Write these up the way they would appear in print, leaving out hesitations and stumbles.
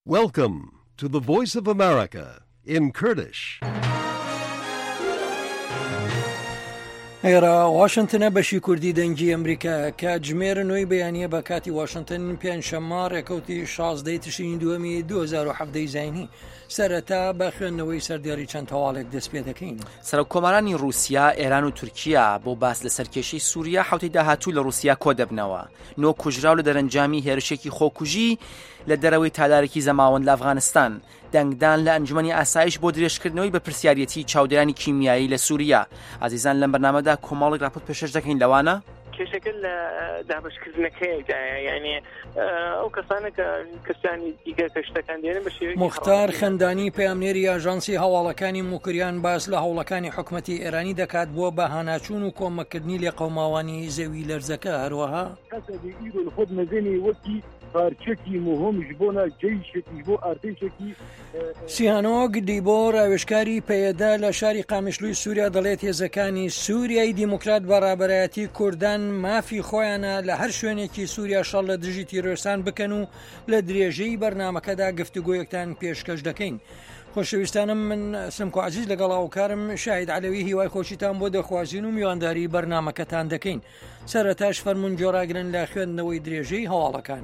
Welcome to the Voice of America in Kurdish. ئێرە واشنتنە بەشی کوردی دەنگی ئەمریکا کە ژمێرە نوێی بەیانیە بە کاتی واشنتن پێنجشەممە ڕێکەوتی 16 تشرینی دووەمی 2017 زاینی سەرەتا بە خوێندنەوەی سەردیاری چەند هەواڵێک دەست پێ دەکەین. سەرۆکۆمەرانی رووسیا، ئێران و تورکیا بۆ باس لە سەرکێشەی سووریا حوتەی داهاتوو لە رووسیا کۆ دەبنەوە. 9 کوژراو لە دەرەنجامی هێرشێکی خۆکوژی لە دەرەوەی تادارێکی زەماوەند لە ئەفغانستان، دەنگدان لە ئەنجومەنی ئاسایش بۆ درێژکردنەوەی بە پرسیارەتی چاودێرانی کیمیایی لە سووریا. عزیزان لەم بەرنامەدا کۆمەڵێک راپۆرت پێشکەش دەکەین لەوانە کێشەکە لە دابشکردنەکەیدایە، یعنی ئەو کەسانە کە کەسانی دیگە کە شتەکان دێنن بە شێوەیەکی مختار خەندانی پەیامنێری ئاژانسی هەواڵەکانی موکریان باس لە هەوڵەکانی حکوومەتی ئێرانی دەکات بۆ بەهاناچوون و کۆمەکردنی لێ قەوماوانی زەوی لەرزەکە. هەروەها خود مەزێنی وەکی پارچەکی مهمش بۆنە جێیشێکی بۆ ئارتێشێکی سیهانۆگ دیبۆ ڕاوێژکاری پەیەدا لە شاری قامیشلووی سووریا دەڵێت هێزەکانی سووریای دیموکرات بەڕابەرایەتی کوردان مافی خۆیانە لە هەر شوێنێکی سووریا شەڵ لە دژی تیرۆرستان بکەن و لە درێژەی بەرنامەکەدا گفتوگۆیەکتان پێشکەش دەکەین. خۆشەویستانم، من سمکۆ عزیز لەگەڵ هاوکارم شاهید عەلەوی هیوای خۆشیتان بۆ دەخوازین و میوانداری بەرنامەکەتان دەکەین. سەرەتاش فەرموون جۆراگرن لە خوێندنەوەی درێژەی هەواڵەکان.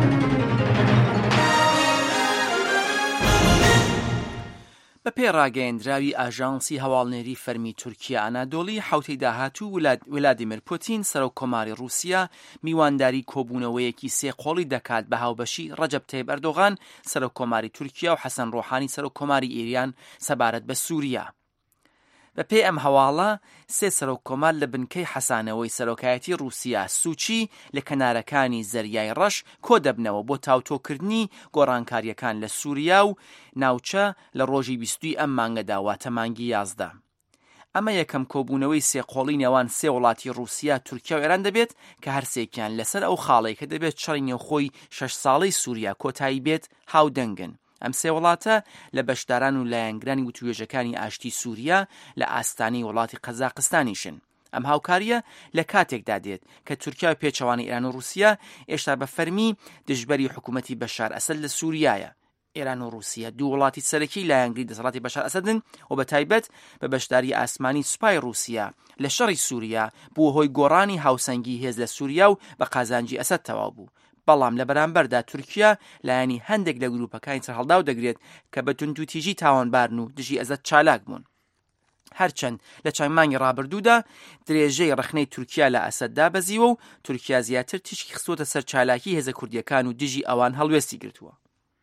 بە پێ ڕاگەیەندراوی ئاژانسی هەواڵنێری فەرمی تورکیا ئانادۆڵی حوتەی داهاتوو ولادیمیر پوتین سەرۆککۆماری رووسیا میوانداری کۆبوونەوەیەکی سێقۆڵی دەکات بە هاوبەشی ڕەجەب تەیب ئەردۆغان سەرۆککۆماری تورکیا و حەسەن ڕۆحانی سەرۆککۆماری ئێریان سەبارەت بە سووریا. بە پێی ئەم هەواڵە سێ سەرۆککۆمار لە بنکەی حەسانەوەی سەرۆکایەتی رووسیا سوچی لە کەنارەکانی زەریای ڕەش کۆ دەبنەوە بۆ تاوتۆکردنی گۆڕانکاریەکان لە سووریا و ناوچە لە ڕۆژی 20 ئەم مانگەدا واتە مانگی 11. ئەمە یەکەم کۆبوونەوەی سێقۆڵی نێوان سێ وڵاتی رووسیا، تورکیا و ئێران دەبێت کە هەرسێکیان لەسەر ئەو خاڵەی کە دەبێت چڕی نێوخۆی 6 ساڵەی سووریا کۆتایی بێت هاودەنگن. ئەم سێ وڵاتە لە بەشداران و لایەنگرانی وتوێژەکانی ئاشتی سووریا لە ئاستانی وڵاتی قەزاقستانیشن. ئەم هاوکاریە لە کاتێکدا دێت کە تورکیا و پێچەوانی ئێران و رووسیا ئێشتا بە فەرمی دژبەری حکوومەتی بەشار ئەسەد لە سووریایە. ئێران و رووسیا دوو وڵاتی سەرەکی لایەنگری دەسەڵاتی بەشار ئەسەدن و بە تایبەت بە بەشداری ئاسمانی سوپای رووسیا لە شەڕی سووریا بووە هۆی گۆڕانی هاوسەنگی هێز لە سووریا و بە قازانجی ئەسەد تەواو بوو. بەڵام لە بەرامبەردا تورکیا لایەنی هەندێک لە گروپەکانی سەرهەڵدا و دەگرێت کە بە توندوتیژی تاوانبارن و دژی ئەزەد چالاک بوون. هەرچەند لە چەند ڕابردوودا درێژەی ڕخنەی تورکیا لە ئەسەددا بەزیوە و تورکیا زیاتر تیشکی خستوتە سەر چالاکی هێزە کوردیەکان و دژی ئەوان هەڵوێستی گرتووە.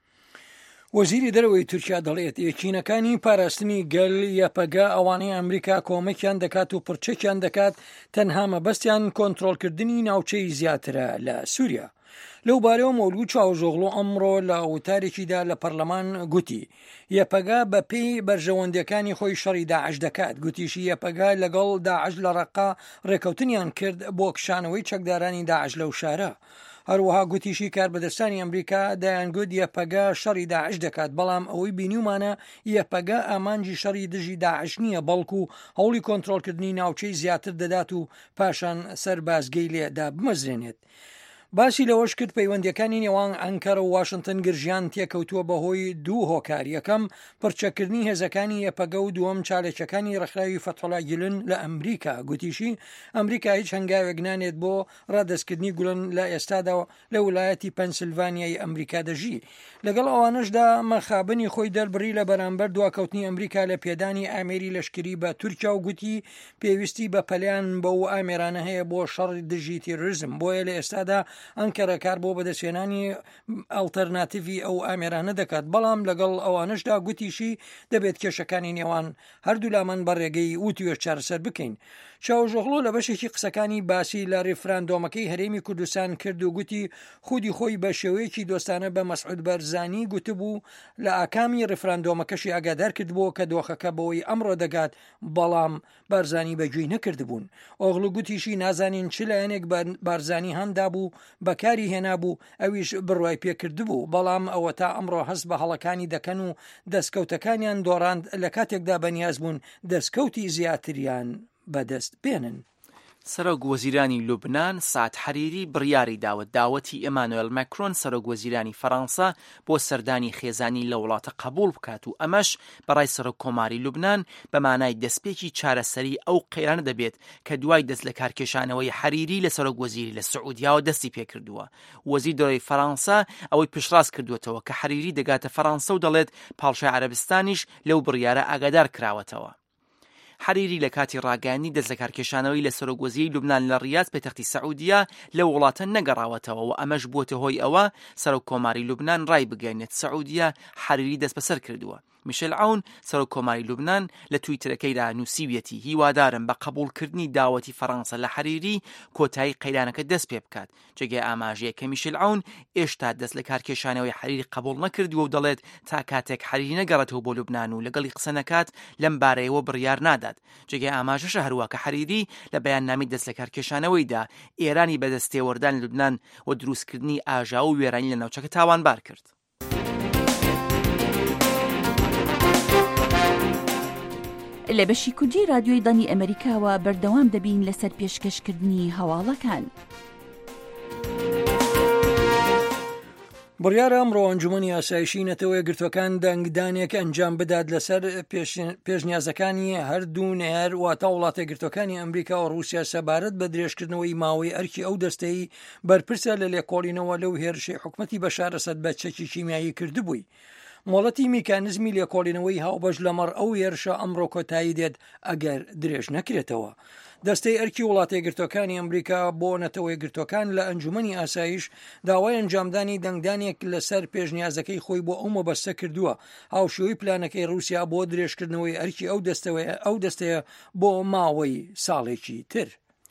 وەزیری دەرەوەی تورکیا دەڵێت یەکینەکانی پاراستنی گەل یەپەگا ئەوانەی ئەمریکا کۆمەکیان دەکات و پرچێکیان دەکات تەنها مەبەستیان کۆنتڕۆلکردنی ناوچەی زیاترە لە سووریا. لەو بارەوە مەولود چاوژۆغڵۆ ئەمڕۆ لە وتارێکیدا لە پەرلەمان گوتی یەپەگا بە پێی بەرژەوەندەکانی خۆی شەڕی داعش دەکات. گوتیشی یەپەگا لەگەڵ داعش لە ڕەقا ڕێکەوتنیان کرد بۆ کشانەوەی چەکدارانی داعش لەو شارە. هەروەها گوتیشی کاربەدەستانی ئەمریکا دەیانگوت یەپەگا شەڕی داعش دەکات، بەڵام ئەوەی بینیومانە یەپەگا ئامانجی شەڕی دژی داعش نییە، بەڵکو هەوڵی کۆنتڕۆلکردنی ناوچەی زیاتر دەدات و پاشان سەربازگەی لێدا بمەزرێنێت. باسی لەوەش کرد پەیوەندیەکانی نێوان ئەنکەرە و واشنتن گرژیان تێکەوتووە بەهۆی دوو هۆکار: یەکەم پرچەکردنی هێزەکانی یەپەگە و دووەم چالێکەکانی ڕێکخراوی فەتحوڵا گولن لە ئەمریکا. گوتیشی ئەمریکا هیچ هەنگاوێک نانێت بۆ ڕادەستکردنی گولن لە ئێستادا لە ویلایەتی پەنسیلڤانیای ئەمریکا دەژی. لەگەڵ ئەوانشدا مەخابنی خۆی دەربڕی لە بەرامبەر دواکەوتنی ئەمریکا لە پێدانی ئامێری لەشکری بە تورکیا و گوتی پێویستی بە پەلیان بە و ئامێرانە هەیە بۆ شەڕی دژی تیرۆریزم. بۆیە لە ئێستادا ئەنکەرە کار بۆ بەدەستێنانی ئەڵتەرناتیڤی ئەو ئامێرانە دەکات، بەڵام لەگەڵ ئەوانشدا گوتیشی دەبێت کێشەکانی نێوان هەردوو لامان بەڕێگەی وتوێژ چارەسەر بکەین. چاوژۆغڵۆ لە بەشێکی قسەکانی باسی لە ڕێفراندۆمەکەی هەرێمی کوردستان کرد و گوتی خودی خۆی بە شێوەیەکی دۆستانە بە مەسعود بەرزانی گوتبوو لە ئاکامی ڕێفراندۆمەکەشی ئاگادار کردبوو کە دۆخەکە بەوەی ئەمڕۆ دەگات، بەڵام بارزانی بەگوێی نەکردبوون. ئۆغڵو گوتیشی نازانین چ لایەنێک بارزانی هەندا بوو بەکاری هێنابوو ئەویش بڕوای پێکردبوو، بەڵام ئەوە تا ئەمڕۆ هەست بە هەڵەکانی دەکەن و دەستکەوتەکانیان دۆڕاند لە کاتێکدا بەنیاز بوون دەستکەوتی زیاتریان بەدەست بێنن. سەرۆک وەزیرانی لوبنان سعد حەریری بڕیاری داوەتی ئێمانوێل ماکرۆن سەرۆک وەزیرانی فەڕەنسا بۆ سەردانی خێزانی لە وڵاتە قبول بکات و ئەمەش بەڕای سەرۆک کۆماری لوبنان بە مانای دەستپێکی چارەسەری ئەو قەیرانە دەبێت کە دوای دەست لە کارکێشانەوەی حەریری لە سەرۆک وەزیری لە سعودیاوە دەستی پێکردووە. وەزیر دەرەوەی فەڕەنسا ئەوەی پشتڕاست کردوێتەوە کە حەریری دەگاتە فەڕەنسا و دەڵێت پاڵشای عەرەبستانیش لەو بڕیارە ئاگادار کراوەتەوە. حەریری لە کاتی ڕاگەیاندنی دەست لە کارکێشانەوەی لە سەرۆک وەزیری لوبنان لە ڕیاض پایتەختی سعودیا لە وڵاتە نەگەڕاوەتەوە و ئەمەش بووەتە هۆی ئەوە سەرۆک کۆماری لوبنان ڕای بگەێنێت سعودیا حەریری دەست بەسەر کردووە. میشێل عون سەرۆک کۆماری لوبنان لە تویترەکەیدا نووسیویەتی هیوادارم بە قبولکردنی داوەتی فەڕەنسا لە حەریری کۆتایی قەیرانەکە دەست پێ بکات. جێگای ئاماژەیە کە میشێل عون ئێشتا دەست لە کارکێشانەوەی حەریری قبول نەکردووە و دەڵێت تا کاتێک حەریری نەگەڕێتەوە بۆ لوبنان و لەگەڵی قسە نەکات لەم بارەیەوە بڕیار نادات. جێگای ئاماژەشە هەروە کە حەریری لە بەیاننامەی دەست لە کارکێشانەوەیدا ئێرانی بەدەستێوەردان لە لوبنان و دروستکردنی ئاژاو و وێرانی لە ناوچەکە تاوانبار کرد. لە بەشی کوردی رادیۆی دانی ئەمریکاوە بەردەوام دەبین لەسەر پێشکەشکردنی هەواڵەکان. بڕیارە ئەمڕۆ ئەنجومەنی ئاسایشی نەتەوە یەکگرتوەکان دەنگدانێک ئەنجام بدات لەسەر پێشنیازەکانی هەردوو نێر واتە وڵاتە یەکگرتوەکانی ئەمریکا و رووسیا سەبارەت بە درێژکردنەوەی ماوەی ئەرکی ئەو دەستەی بەرپرسە لە لێکۆڵینەوە لەو هێرشەی حکومەتی بەشار ئەسەد بە چەکی کیمیایی کردبووی. مۆڵەتی میکانزمی لێکۆڵینەوەی هاوبەش لەمەڕ ئەو هێرشە ئەمڕۆ کۆتایی دێت ئەگەر درێژ نەکرێتەوە. دەستەی ئەرکی وڵاتە یەکگرتوەکانی ئەمریکا بۆ نەتەوە یەکگرتوەکان لە ئەنجومەنی ئاسایش داوای ئەنجامدانی دەنگدانێک لەسەر پێشنیازەکەی خۆی بۆ ئەو مەبەستە کردووە هاوشێوەی پلانەکەی رووسیا بۆ درێژکردنەوەی ئەرکی ئەو دەستەیە بۆ ماوەی ساڵێکی تر.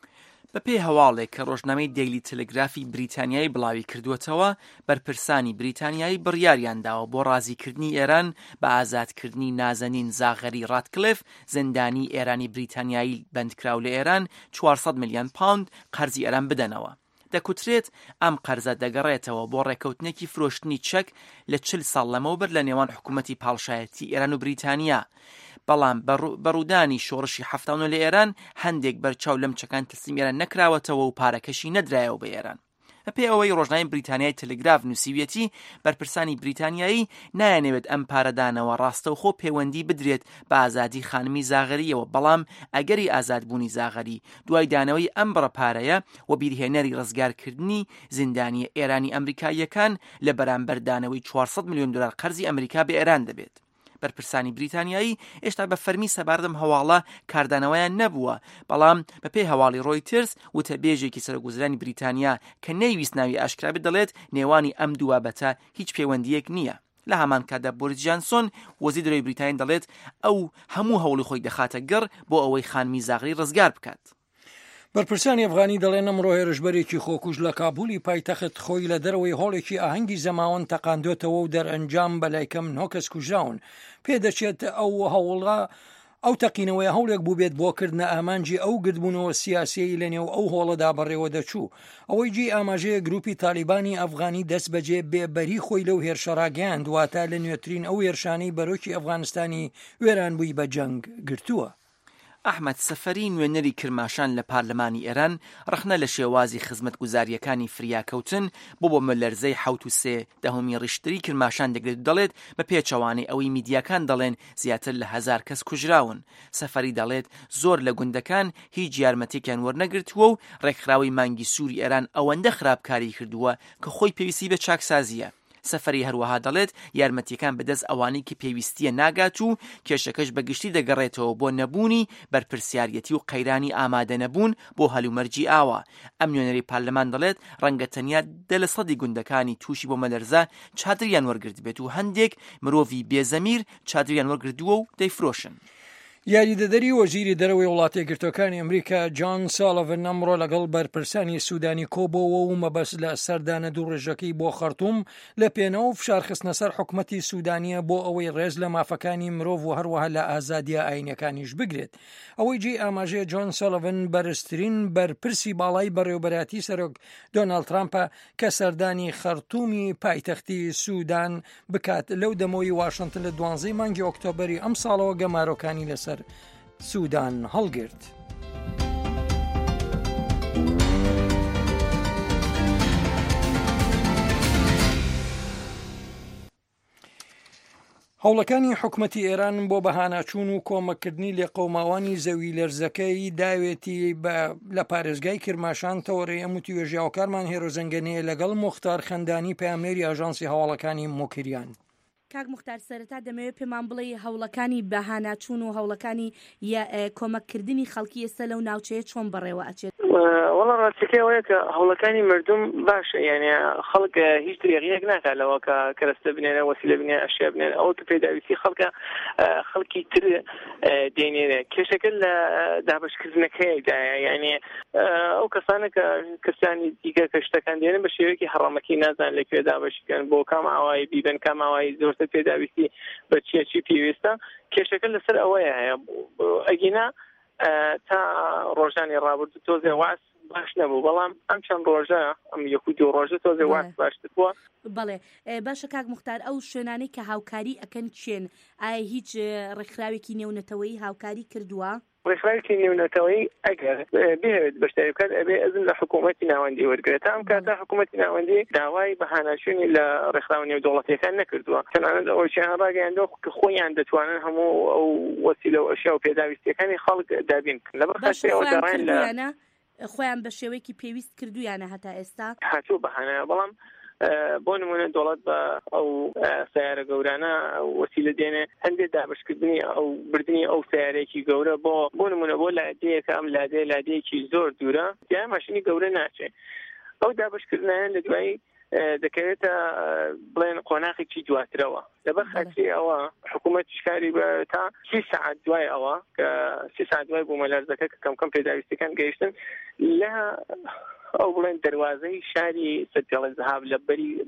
بە پێی هەواڵێک کە ڕۆژنامەی دەیلی تەلگرافی بریتانیایی بڵاوی کردووەتەوە بەرپرسانی بریتانیایی بڕیاریان داوە بۆ ڕازیکردنی ئێران بە ئازادکردنی نازەنین زاغەری ڕاتکلف زندانی ئێرانی بریتانیایی بەندکراو لە ئێران 400 ملیۆن پاوند قەرزی ئێران بدەنەوە. دەکوترێت ئەم قەرزە دەگەڕێتەوە بۆ ڕێکەوتنێکی فرۆشتنی چەک لە 40 ساڵ لەمەوبەر لە نێوان حکوومەتی پاڵشایەتی ئێران و بریتانیا. بەڵام بەڕوودانی شۆڕشی هەفتانۆ لە ئێران هەندێک بەرچاو لەم چەکان تەسلیم ئێران نەکراوەتەوە و پارەکەشی نەدرایەوە بە ئێران. بەپێی ئەوەی ڕۆژنامەی بریتانیای تەلگراف نووسیویەتی بەرپرسانی بریتانیایی نایانەوێت ئەم پارەدانەوە ڕاستەوخۆ پەیوەندی بدرێت بە ئازادی خانمی زاغەریەوە، بەڵام ئەگەری ئازادبوونی زاغەری دوای دانەوەی ئەم بڕەپارەیە و بیرهێنەری ڕزگارکردنی زیندانی ئێرانی ئەمریکاییەکان لە بەرامبەر دانەوەی 400 ملیۆن دلار قەرزی ئەمریکا بە ئێران دەبێت. بەرپرسانی بریتانیایی ئێشتا بە فەرمی سەباردەم هەواڵە کاردانەوەیان نەبووە، بەڵام بە پێی هەواڵی ڕۆیترز وتەبێژێکی سەرۆکوەزیرانی بریتانیا کە نەیویست ناوی ئاشکرا بێت دەڵێت نێوانی ئەم دوو بابەتە هیچ پەیوەندیەک نییە. لە هەمان کاتدا بۆریس جانسۆن وەزیری دەرەوەی بریتانیا دەڵێت ئەو هەموو هەوڵی خۆی دەخاتە گەڕ بۆ ئەوەی خانمی زاغری ڕزگار بکات. بەرپرسانی ئەفغانی دەڵێن ئەمڕۆ هێرشبەرێکی خۆکوژ لە کابولی پایتەخت خۆی لە دەرەوەی هۆڵێکی ئاهەنگی زەماوەند تەقاندوێتەوە و دەرئەنجام بەلایکەم 9 کەس کوژراون. پێدەچێت ئەو هەوڵە ئەو تەقینەوەی هەوڵێک بوو بێت بۆکردنە ئامانجی ئەو گردبوونەوە سیاسی لە نێو ئەو هۆڵەدا بەڕێوە دەچوو. ئەوەی جێ ئاماژەیە گروپی تالیبانی ئەفغانی دەست بەجێ بێبەری خۆی لەو هێرشە ڕاگەیاند واتە لە نوێترین ئەو هێرشانەی بەرۆکی ئەفغانستانی وێرانبووی بە جەنگ گرتووە. ئەحمەد سەفەری نوێنەری کرماشان لە پارلەمانی ئێران ڕخنە لە شێوازی خزمەتگوزاریەکانی فریاکەوتن بۆ مەلەرزەی 73 ڕیشتری کرماشان دەگرێت دەڵێت بە پێچەوانەی ئەوەی میدیاکان دەڵێن زیاتر لە 1000 کەس کوژراون. سەفەری دەڵێت زۆر لە گوندەکان هیچ یارمەتێکیان وەرنەگرتووە و ڕێکخراوی مانگی سووری ئێران ئەوەندە خراپکاری کردووە کە خۆی پێویستی بە چاکسازیە. سەفەری هەروەها دەڵێت یارمەتیەکان بەدەست ئەوانەی کە پێویستیە ناگات و کێشەکەش بەگشتی دەگەڕێتەوە بۆ نەبوونی بەرپرسیارەتی و قەیرانی ئامادە نەبوون بۆ هەلومەرجی ئاوە. ئەم نوێنەری پارلەمان دەڵێت ڕەنگە تەنیا 10% گوندەکانی تووشی بۆ مەلەرزە چادریان وەرگرت بێت و هەندێک مرۆڤی بێزەمیر چادریان وەرگردووە و دەیفرۆشن. یاریدەدەری وەزیری دەرەوەی وڵاتە یەکگرتوەکانی ئەمریکا جان ساڵڤن ئەمڕۆ لەگەڵ بەرپرسانی سوودانی کۆبەوە و مەبەست لە سەردانە دوو ڕێژەکەی بۆ خەرتوم لە پێنەوە فشارخستنە سەر حکومەتی سوودانیە بۆ ئەوەی ڕێز لە مافەکانی مرۆڤ و هەروەها لە ئازادیە ئاینەکانیش بگرێت. ئەوەی جێ ئاماژەیە جۆن ساڵڤن بەرزترین بەرپرسی باڵای بەڕێوەبەراتی سەرۆک دۆناڵد ترامپە کە سەردانی خەرتومی پایتەختی سوودان بکات لەو دەمەوەی واشنگتن لە 12 مانگی ئۆکتۆبەری ئەم ساڵەوە گەمارۆکانی لەسەر سوودان هەڵگرت. هەوڵەکانی حکوومەتی ئێران بۆ بەهاناچوون و کۆمەکردنی لێ قەوماوانی زەوی لەرزەکەی داوێتی لە پارێزگای کرماشان تەوەڕێ ئەم وتیوێژیاوەکارمان هێرۆزەنگەنەیە لەگەڵ موختار خەندانی پەیامنێری ئاژانسی هەواڵەکانی موکریان. کاک موختار سەرەتا دەمەوێت پێمان بڵێ هەوڵەکانی بەهاناچوون و هەوڵەکانی کۆمەکردنی خەڵکی ئێستا لەو ناوچەیە چۆن بەڕێوە ئەچێت؟ وەڵا ڕاستیەکەیەوەیە کە هەوڵەکانی مردم باشە، یعنی خەڵک هیچ دریغەیەک ناکاتەوە کە کەرەستە بنێرە وەسیلە بنێرە ئەشیا بنێرە، ئەوە کە پێداویستی خەڵکی تر دێنێرە. کێشەکە لە دابشکردنەکەیەکدایە، یعنی ئەو کەسانە کە کەسانی دیکە کە شتەکان دێنن بە شێوەیەکی هەڕەمەکی نازان لەکوێ دابشکەن، بۆ کام ئاوایی بیبن، کام ئاوایی زۆرتر پێداویستی بە چی پێویستە. کێشەکە لەسەر ئەوەیە هەیە ئەگینا تا ڕۆژانی ڕابردوو تۆزێ واس باش نەبوو، بەڵام ئەم چەند ڕۆژە ئەم یەک و دوو ڕۆژە تۆزێ واس باشتر بووە. بەڵێ باشە کاک موختار، ئەو شوێنانەی کە هاوکاری ئەکەن چێن؟ ئایا هیچ ڕێکخراوێکی نێونەتەوەیی هاوکاری کردووە؟ ڕێکخراوێکی نێونەتەوەی ئەگەر بهێت بەشداری بکات ئەبێ ئەزم لە حکوومەتی ناوەندی وەرگێت. ئەم کاتە حکوومەتی ناوەندی داوای بەهاناچوونی لە ڕێکخراوە نێودەوڵەتیەکان نەکردووە، تەنانەت ئەوەیان ڕاگەیاندەوە کە خۆیان دەتوانن هەموو ئەو وەسیلە و ئەشیا و پێداویستیەکانی خەڵک دابین بکەن. لەبەر خاستەوە دەڕێن لە خۆیان بە شێوەیەکی پێویست کردویانە هەتا ئێستا هاتوو بەهانەیە، بەڵام بۆ نمونە دەوڵەت بە ئەو سیارە گەورانە وەسیلە دێنێ هەندێک دابشکردنی ئەو بردننی ئەو سیارێکی گەورە بۆ نمونە بۆ لادەیەکە ئەم لادەیەکی زۆر دوورە یا ماشینی گەورە ناچێت. ئەو دابشکردنیان لە دوایی دەکەوێتە بڵێن قۆناغێکی دواترەوە. لەبەر خاطری ئەوە حکوومەت شکاری بە تا 30 ساعت دوای ئەوە کە 30 ساعت دوای بوومە لەرزەکە کە کەم پێداویستەکان گەیشتن لە ئەو بڵێن دەواازەی شاری سەرپێڵە زەهاب لە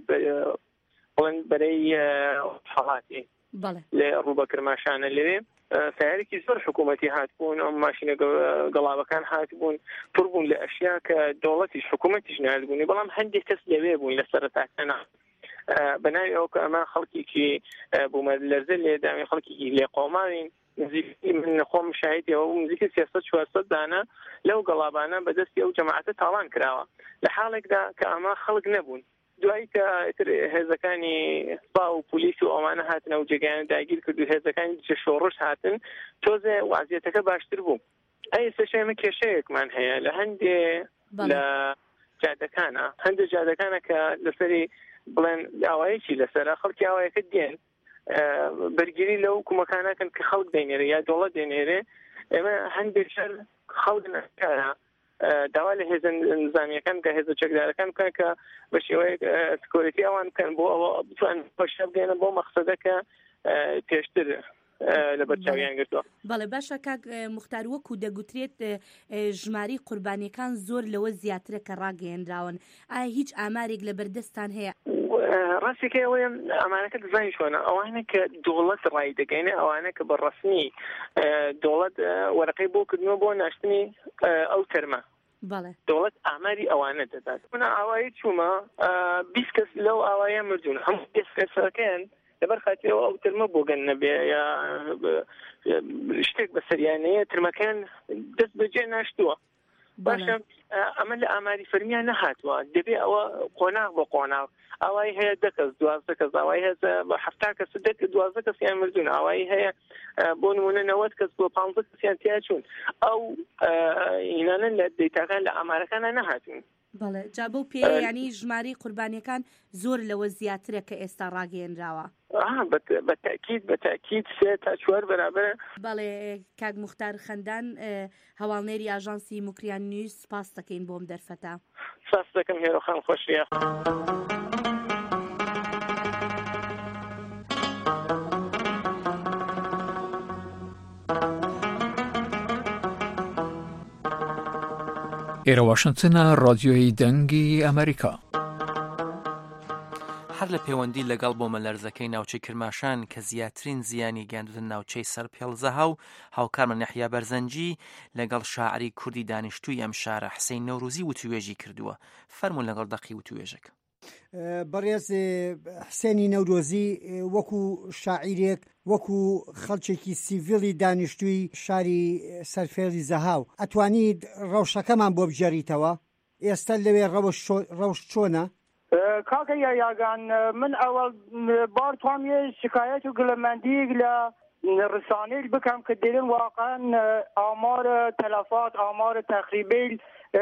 بڵێن بەرەی حڵاتی لێ ڕووبە کرماشانە لەوێ سیارێکی زۆر حکوومەتی هاتبوون، ئەم ماشینە گەڵاوەکان هاتبوون پڕ بوون لە ئەشیا کە دەوڵەتیش حکوومەتیش نردبوونی، بەڵام هەندێک کەس لەوێ بوون لە سەرەتاکەنا بەناوی ئەو کە ئەمە خەڵکێکی بوومە لەرزە لێدامی خەڵکێکی لێ قۆماوین نزیکی من خۆم شاهدیەوە و نزیکی 300-400 دانە لەو گەڵابانە بەدەستی ئەو جەماعەتە تاڵان کراوە لە حاڵێکدا کە ئەمە خەڵک نەبوون. دوایی کە هێزەکانی سپا و پۆلیس و ئەوانە هاتنە و جێگایان داگیر کرد و هێزەکانی شۆڕش هاتن تۆزێ وازیەتەکە باشتر بوو. ئەیستا شێمە کێشەیەکمان هەیە لە هەندێ لە جادەکانە کە لەسەری بڵێن ئاوایەکی لەسەرە خەڵکی ئاوایەکە دێن بەرگیری لەو کومەکانەکەن کە خەڵک دێنێرە یا دەوڵەت دێنێرێ. ئێمە هەندێک شەر خەڵک نەکارە داوا لە هێزە نظامیەکان کە هێزە چەکدارەکان بکەن کە بە شێوەیەک سکۆریتی ئەوان بکەن بۆ ئەوە بتوان پەشە بگەێنە بۆ مەقسەدەکە پێشتر لە بەرچاویان گرتووە. بەڵێ باشە کاک موختار، وەکو دەگوترێت ژماری قوربانیەکان زۆر لەوە زیاترە کە ڕاگەیەنراون، ئایا هیچ ئامارێک لە بەردەستان هەیە؟ ڕاستیکە ئەوەیە ئەمانەکە دەزانی چۆنە ئەوانە کە دەوڵەت ڕای دەگەینە ئەوانە کە بەڕەسمی دەوڵەت وەرەقەی بۆ کردنەوە بۆ ناشتنی ئەو تەرمە دەوڵەت ئاماری ئەوانە دەدات. منە ئاوایی چوومە 20 کەس لەو ئاوایە مردوون هەموو کەسەکەیان لەبەر خاطرەوە ئەو ترمە بۆگەن نەبێ یا شتێک بەسەریانەیە ترمەکان دەست بەجێ ناشتووە. باشە ئەمە لە ئاماری فەرمیان نەهاتووە، دەبێ ئەوە قۆناغ بۆ قۆناغ ئاوایی هەیە 10 کەس 12 کەس ئاوایی هەیە 70 کەس 12 کەسیان مردوون، ئاوایی هەیە بۆ نمونە 90 کەس بۆ 15 کەسیان تیا چوون. ئەو ئینانە لە دەیتاکان لە ئامارەکانە نەهاتوون. بەڵێ جا بەو پێ ینی ژماری قوربانیەکان زۆر لەوە زیاترە کە ئێستا ڕاگەیەنراوە. بەتاکید 3 تا 4 بەرابەرە. بەڵێ کاک موختار خەندان هەواڵنێری ئاژانسی موکریان نیوز سپاس دەکەین بۆم دەرفەتە. سپاس دەکەم هێرۆخان خۆشیە. ئێرە واشنتنە ڕادیۆی دەنگی ئەمریکا. هەر لە پەیوەندی لەگەڵ بۆ مەلەرزەکەی ناوچەی کرماشان کە زیاترین زیانی گەاندوتن ناوچەی سەرپێڵزەها و هاوکارمە نەحیا بەرزەنجی لەگەڵ شاعری کوردی دانیشتووی ئەم شارە حسەین نەوروزی وتوێژی کردووە. فەرموون لەگەڵ دەقی وتوێژەکە. بەڕێز حسێنی نەورۆزی وەکو شاعیرێک وەکو خەڵکێکی سیڤیلی دانیشتووی شاری سەرفێڵی زەهاو ئەتوانیت ڕەوشەکەمان بۆ بژێریتەوە؟ ئێستا لەوێ ڕەوش چۆنە؟ کاکە یاگان من ئەوەڵ بار توام یە شکایەت و گلەمەندیەک لە ڕسانەی بکەم کە دێرن واقعا ئامار تەلەفات ئامار تەخریبی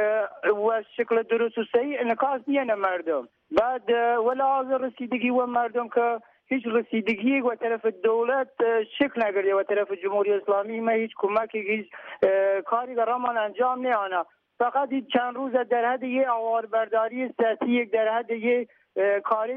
وشکل درست و صحیح انعکاس نیه مردم بعد ولا از رسیدگی و مردم که هیچ رسیدگی و طرف دولت شکل نگرده و طرف جمهوری اسلامی ما هیچ کمکی هیچ کاری رامان انجام نه فقط چند روز در حد یه آواربرداری سیاسی در حد یه کاری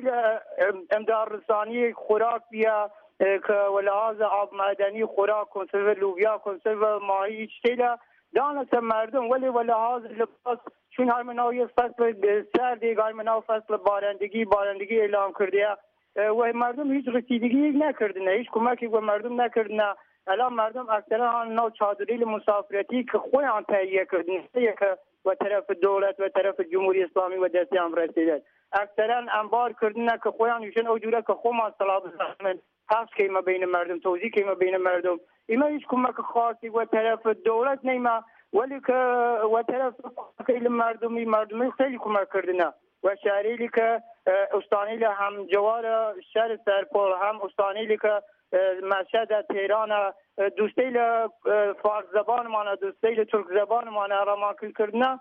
امداد رسانی خوراک بیا که ولحاظ آب معدنی خوراک کنسرو لوبیا کنسرو ماهی هیچ تیلا دانست مردم ولی ولحاظ لباس چون هرمناوی فصل سرد هرمناو فصل بارندگی اعلام کرده و مردم هیچ رسیدگی نکردن هیچ کمکی و مردم نکردن الان مردم اکثرا نو چادری مسافرتی که خودشان تهیه کردن که و طرف دولت و طرف جمهوری اسلامی و دسته هم رسیده اکثرا انبار کردن که خودشان یوشن اوجوره که خود ما صلاح بزنن پس که ما بین مردم توضیح که ما بین مردم ایما هیچ کمک خاصی و طرف دولت نیما ولی که و طرف خیلی مردمی خیلی کمک کردن و شهری که استانیل هم جوار شهر سرپل هم استانیل که مشهد تهران دوستیل فارس زبان مانا دوستیل ترک زبان مانا رامانکل کردن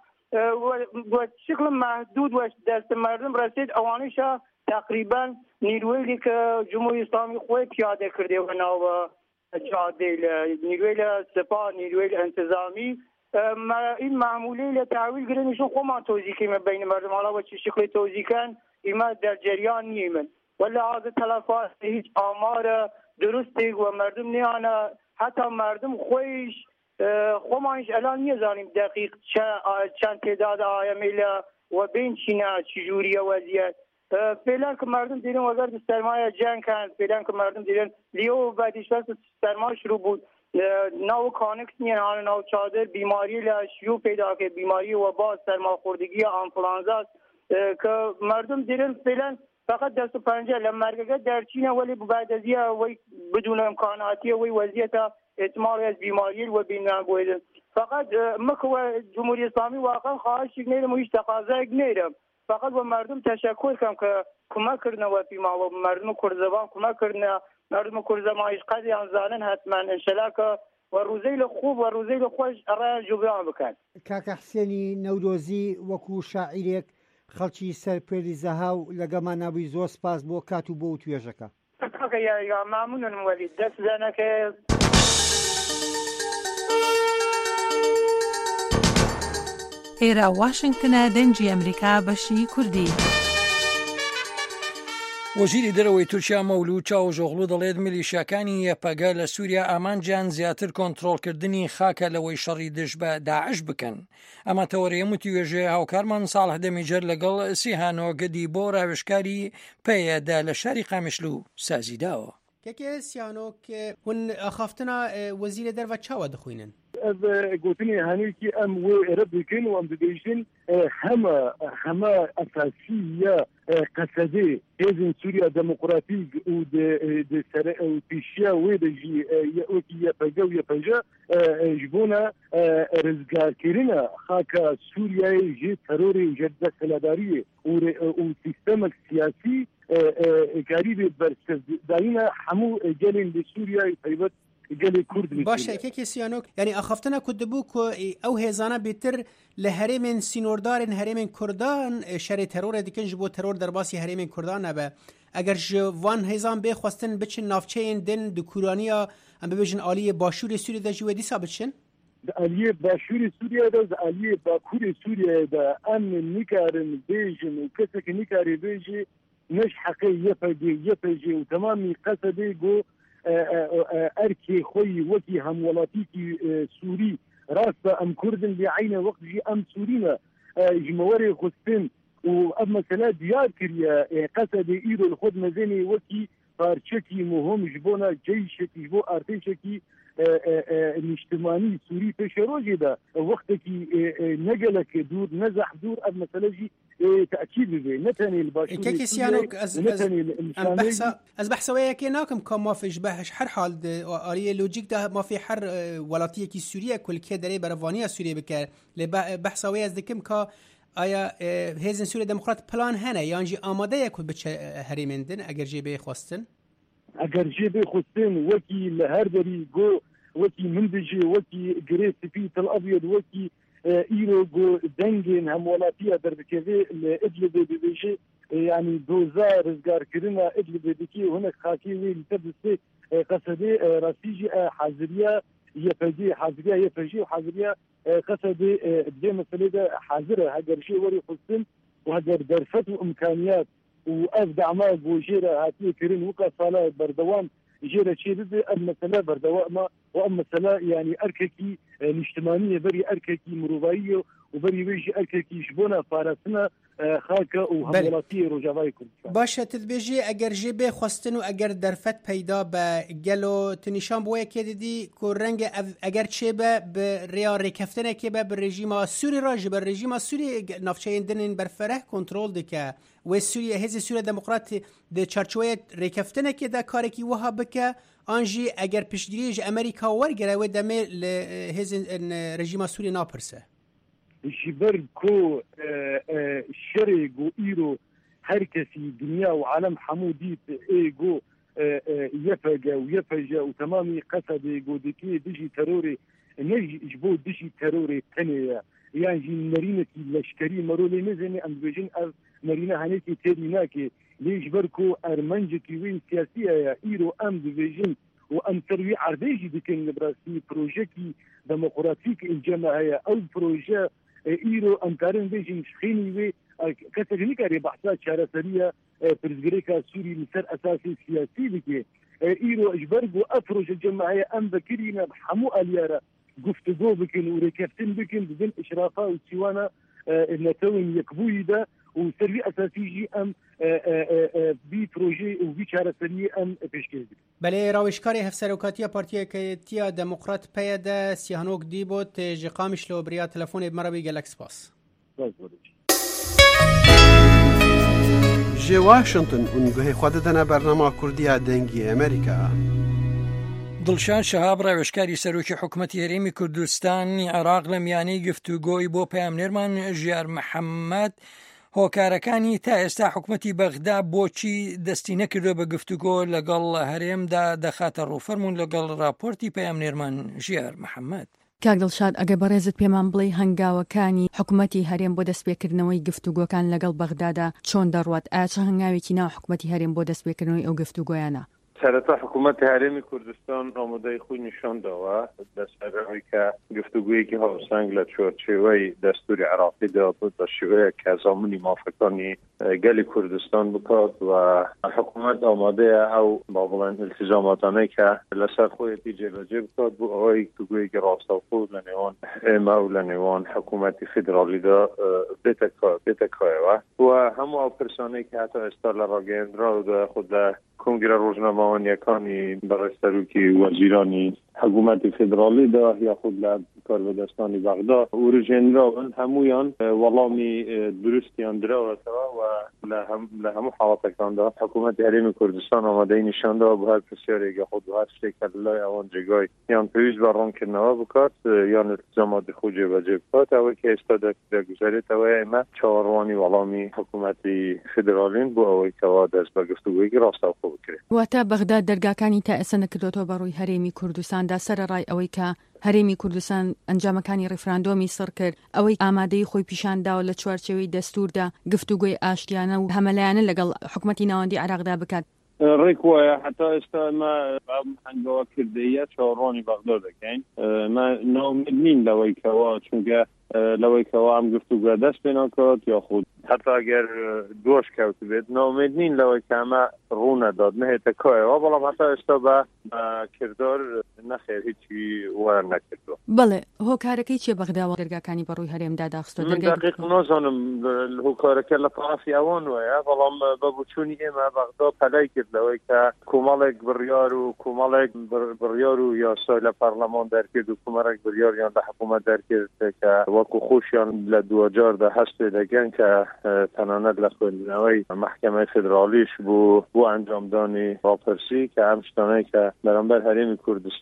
و شکل محدود و دست مردم رسید اوانیشا تقریبا نیرویی که جمهوری اسلامی خود پیاده کرده و ناو جادیل نیروی سپاه نیروی انتظامی این معمولی تحویل گرنشون خود ما توضیح کنیم بین مردم حالا و چه شکل توضیح کن ایما در جریان نیمن ولی از تلفات هیچ آمار درستی و مردم نیانا حتی مردم خویش خمانش الان نیزانیم دقیق چند تعداد آیمیل و بین چینا چجوری وضعیت فعلا که مردم دیدن وزارت سرمایه جنگ کن فعلا که مردم دیدن لیو بعدش وقت سرمایه شروع بود نو کانکس نیان نو چادر بیماری لشیو پیدا که بیماری و با سرمایه خوردگی آنفولانزا که مردم دیدن فعلا فقط دست و پنجه لمرگه در چین ولی بعد از وی بدون امکاناتی وی وضعیت احتمال از بیماری و بینان بودن فقط مکو جمهوری اسلامی واقعا خواهش نیرم و هیچ تقاضا نیرم فقط و مردم تشکر کنم که کمک کردن و پیما و مردم کرزبان کمک کردن مردم کرزبان هیچ قدری انزانن حتما انشالله که و روزیل خوب و روزیل خوش ارائه جبران بکن کاکە حسێنی نەورۆزی وەکو شاعیرێک خەڵکی سەرپێلی زەهاو لەگەڵمان نابووی زۆر سپاس بۆ کات و بۆ توێژەکە یا مامنون ولی دەست زەنەکە ئێرە واشنگتنە دەنجی ئەمریکا بەشی کوردی وەزیری دەرەوەی تورکیا مەولود چاوژۆغڵو دەڵێت میلیشیاکانی یەپەگە لە سووریا ئامانجیان زیاتر کۆنتڕۆڵکردنی خاکە لەوەی شەڕی دژ بە داعش بکەن ئەمە تەوەریە وتیوێژێ هاوکارمان ساڵح دەمیجەر لەگەڵ سیهانۆ گەدی بۆ ڕاوێژکاری پێیەدا لە شاری قامیشلو سازیداوە کەکێ سیانۆک هون ئەخافتنا وەزیرە دەرەوە چاوە دەخوێنن گوتنی هەنێکی ئەم وێ ئێرە بکەین و ئەم دەگەیشتن هەمە ئەساسیە قەسەدێ هێزن سووریا دەموقراتیک و پیشیا وێ دەژی وەکی یەپەگە و یەپەژە ji بۆنە ڕزگارکردنە خاکە سووریای ژێ تەرۆرێ ژە دەسەلاتداریە و سیستەمێک سیاسی کاری بێت بەرسەردایینە هەموو گەلێن لە سووریای تایبەت باشه که سیانوک یعنی اخافتنا کدبو کو او هزانه بیتر لهرمن سینوردارن هرمن کردان شر ترور دیکن جبو ترور در باسی هرمن کردان نبه اگر جوان هزان بخواستن بچن نافچه دن دکورانیا ام ببیجن عالی باشور سوریه ده جوه دیسا بچن عالی باشور سوریه ده عالی باکور سوریه ده ام نکارن بیجن و کسی که نکاری بیجی نش حقی یپجی و تمامی قصده گو ارکی خوی وکی همولاتی کی سوری راست ام کردن بعین وقت جی ام سورینا جمواری خستن و اب مثلا دیار کریه قصد ایرو خود مزنی وکی پارچکی مهم جبونا جیشکی جبو ارتشکی اجتماعی سوری پیش روزی ده وقتی که نگلک دور نزح دور اب مثلا جی تأكيد به نتني الباشور كيكي سيانوك از بحثوية كي ناكم كم ما فيش بحش حر حال آلية لوجيك ده ما في حر ولاتية كي سوريا كل كي داري برفانية سوريا بكار لبحثوية از دكم كا آیا هێزن سووریا دموکرات پلان هەنە یانجی ئامادەیە کو بچە هەرێمێندن ئەگەر جێبێ خواستن ئەگەر جێبێ خواستن وەکی لە هەر دەری گۆ وەکی من دژێ وەکی گرێ سپی تەل ئەڤیەد وەکی ئیرۆ گۆ دەنگێن هەموڵاتیە دەربکەوێ لە ئیدلبێ دەبێژێ يعني دوزا رزگارکردنا ئیدلبێ دەکی هەنێک خاکی وێ لەسەر دەستێ قەسەدێ ڕاستیژی حازریە یەپەجێ حازریە یەپەژێ و حازریە قەسەدێ دێ مەسەلەیدا حازرە هەگەر ژێ وەری خواستن و هەگەر دەرفەت و ئیمکانیات و ئەف دعما بۆ ژێرە هاتیەکردن وکە ساڵە بەردەوام ژێرە چێ ببێ ئەم مەسەلە بەردەوامە و ئەم مەسەلە یعنی ئەرکێکی نیشتمانیە بەری ئەرکێکی مرۆڤاییە و بەری وێژی ئەرکێکیش بۆنە پاراستنە خاکە و هەموڵاتی ڕۆژاوای کوردستان. باشە تدبێژێ ئەگەر ژێبێ خواستن و ئەگەر دەرفەت پەیدا بە گەل و تنیشان بۆ یەکێ دیدی کو ڕەنگە ئەگەر چێبە بە ڕێیا ڕێکەفتنێکێ بە بە ڕێژیما سووری ڕاژی بە ڕێژیما سووری ناوچەیەن دنین بەرفەرە کۆنترۆل دکە وێ سووریە هێزی سووریا دموکرات دە چارچوەیە ڕێکەفتنێکێدا کارێکی وەها بکە ئانژی ئەگەر پشتگیریش ئەمریکا وەرگەرەوە دەمێ لە هێز ڕێژیما سووری ناپرسە جبر كو شرق وإيرو هركسي دنيا وعالم حموديت إيجو يفجا ويفجا وتمامي قصد إيجو دكي دجي تروري نجي جبو دجي تروري تانية يعني مرينة لشكري مرولي نزني أم بيجين مرينة هنيكي تيريناكي ليش بركو أرمنجكي وين سياسية يا إيرو أم بيجين وأم تروي عربيجي دكين براسي بروجيكي ديمقراطيك الجماعية أو بروجي إيرو أنكارن بيجين شخيني وي كتجنيك أري بحثات شارسرية برزقريكا سوري مثل أساسي سياسي بكي إيرو إجبرقو أفرج الجماعية أم بكرينا بحمو أليارا قفتقو بكين وركفتين بكين بدن إشرافا وسيوانا النتوين يكبوي دا وسري أساسي أم بي بروجي وبي شارسرية أم بيشكيز بله راوشکاری هفسروکاتی پارتیکتیا دموکرات پیاده سیهانوک دیبوت جقامش لو بریا تلفون مربی گلکس باس جي واشنطن ونگوهی خود دنا برنامه کردیا دنگی امریکا دڵشان شەهاب ڕێوەشکاری سەرۆکی حکوومەتی هەرێمی کوردستانی عێراق لە میانەی گفتوگۆی بۆ پەیامنێرمان ژیار محەممەد هۆکارەکانی تا ئێستا حکوومەتی بەغدا بۆچی دەستی نەکردو بە گفتوگۆ لەگەڵ هەرێمدا دەخاتە ڕووفەرمونون لەگەڵ راپۆرتی پەیامنێرمان ژیار محەممەد. کاک دڵشاد ئەگە بەڕێزت پێمان بڵێ هەنگاوەکانی حکوومەتی هەرێم بۆ دەستپێکردنەوەی گفتوگۆکان لەگەڵ بەغدادا چۆن دەڕوات ئایا چ هەنگاوێکی ناو حکوومەتی هەرێم بۆ دەستپێکردنەوەی ئەو گفتوگۆیانە؟ سەرەتا حکوومەتی هەرێمی کوردستان ئامادەی خۆی نیشانداوە لەسەرەوەی کە گفتوگویەکی هاوسەنگ لە چوارچێوەی دەستوری عێراقیدا بوو بە شێوەیەک کە زامنی مافەکانی گەلی کوردستان بکات و حکوومەت ئامادەیە ئەو با بڵێن التیزاماتانەی کە لەسەر خۆیەتی جێبەجێ بکات بۆ ئەوەی گفتوگویەکی ڕاستەوخۆ لە نێوان ئێمە و لە نێوان حکوومەتی فیدرالیدا بێتە کۆیەوە و هەموو ئەو پرسانەی کە هەتا ئێستا لە ڕاگەیەندراودا خود لە کنگرە ڕۆژنامەوانیەکانی بەڕێستەرۆکی وەزیرانی حکوومەتی فیدرالیدا یاخود لە کاربەدەستانی بەغدا وروژێنراون هەمویان وەڵامی دروستیان درراوەتەوە و لە هەموو حاڵەتەکاندا حکوومەتی هەرێمی کوردستان ئامادەی نیشانداوە بۆ هەر پرسیارێک یاخود بۆ هەر شتێکە لەلای ئەوان جێگای یان پێویست بە ڕوونکردنەوە بکات یان التزاماتی خۆی جێبەجێ بکات ئەوەی کە ئێستا دەگوزارێتەوە ئێمە چاوەڕوانی وەڵامی حکوومەتی فیدرالین بۆ ئەوەی کەوا دەست بە گفتوگویەکی ڕاستەوخۆ بکرێت. واتە بەغدا دەرگاکانی تا ئێستا نەکردوەوە بەڕووی هەرێمی کوردستاندا سەرەڕای ئەوەی کە هەرێمی کوردستان ئەنجامەکانی ڕێفراندۆمی سڕ کرد ئەوەی ئامادەی خۆی پیشانداوە لە چوارچێوەی دەستوردا گفتوگۆی ئاشتیانە و هەمەلایەنە لەگەڵ حکوومەتی ناوەندی عێراقدا بکات. ڕێک وایە حتا ئێستا ئەمە هەنگاوە کردەیە چاوەڕوانی بەغدا دەکەین ناومید نین لەوەی کەوا چونکە لەوەی کەوا ئەم گفتوگۆ دەست پێ ناکات یاخود حتا ئەگەر دۆش کەوت بێت ناومید نین لەوەی کە ئەمە ڕوونەدات نهێتە کۆیەوە بەڵام هەتا ئێستا بە کردار نەخێر هیچی وەر نەکردووە. بەڵێ هۆکارەکەی چیە بەغداوە دەرگاکانی بەڕووی هەرێمدا داخستۆ؟ من دقیق نازانم هۆکارەکە لە پاسی ئەوان وایە بەڵام بە بچوونی ئێمە بەغدا پەلای کرد لەوەی کە کۆمەڵێک بڕیار و کۆمەڵێک بڕیار و یاسای لە پەرلەمان دەرکرد و کۆمەڵێک بڕیاریان لە حکوومەت دەرکرد کە وەکو خۆشیان لە 2000 هەست پێ دەگەن کە تەنانەت لە خوێندنەوەی محکەمەی فیدرالیش بۆ ئەنجامدانی ڕاپرسی کە ئەم شتانەی کە بەرامبەر هەرێمی کوردستان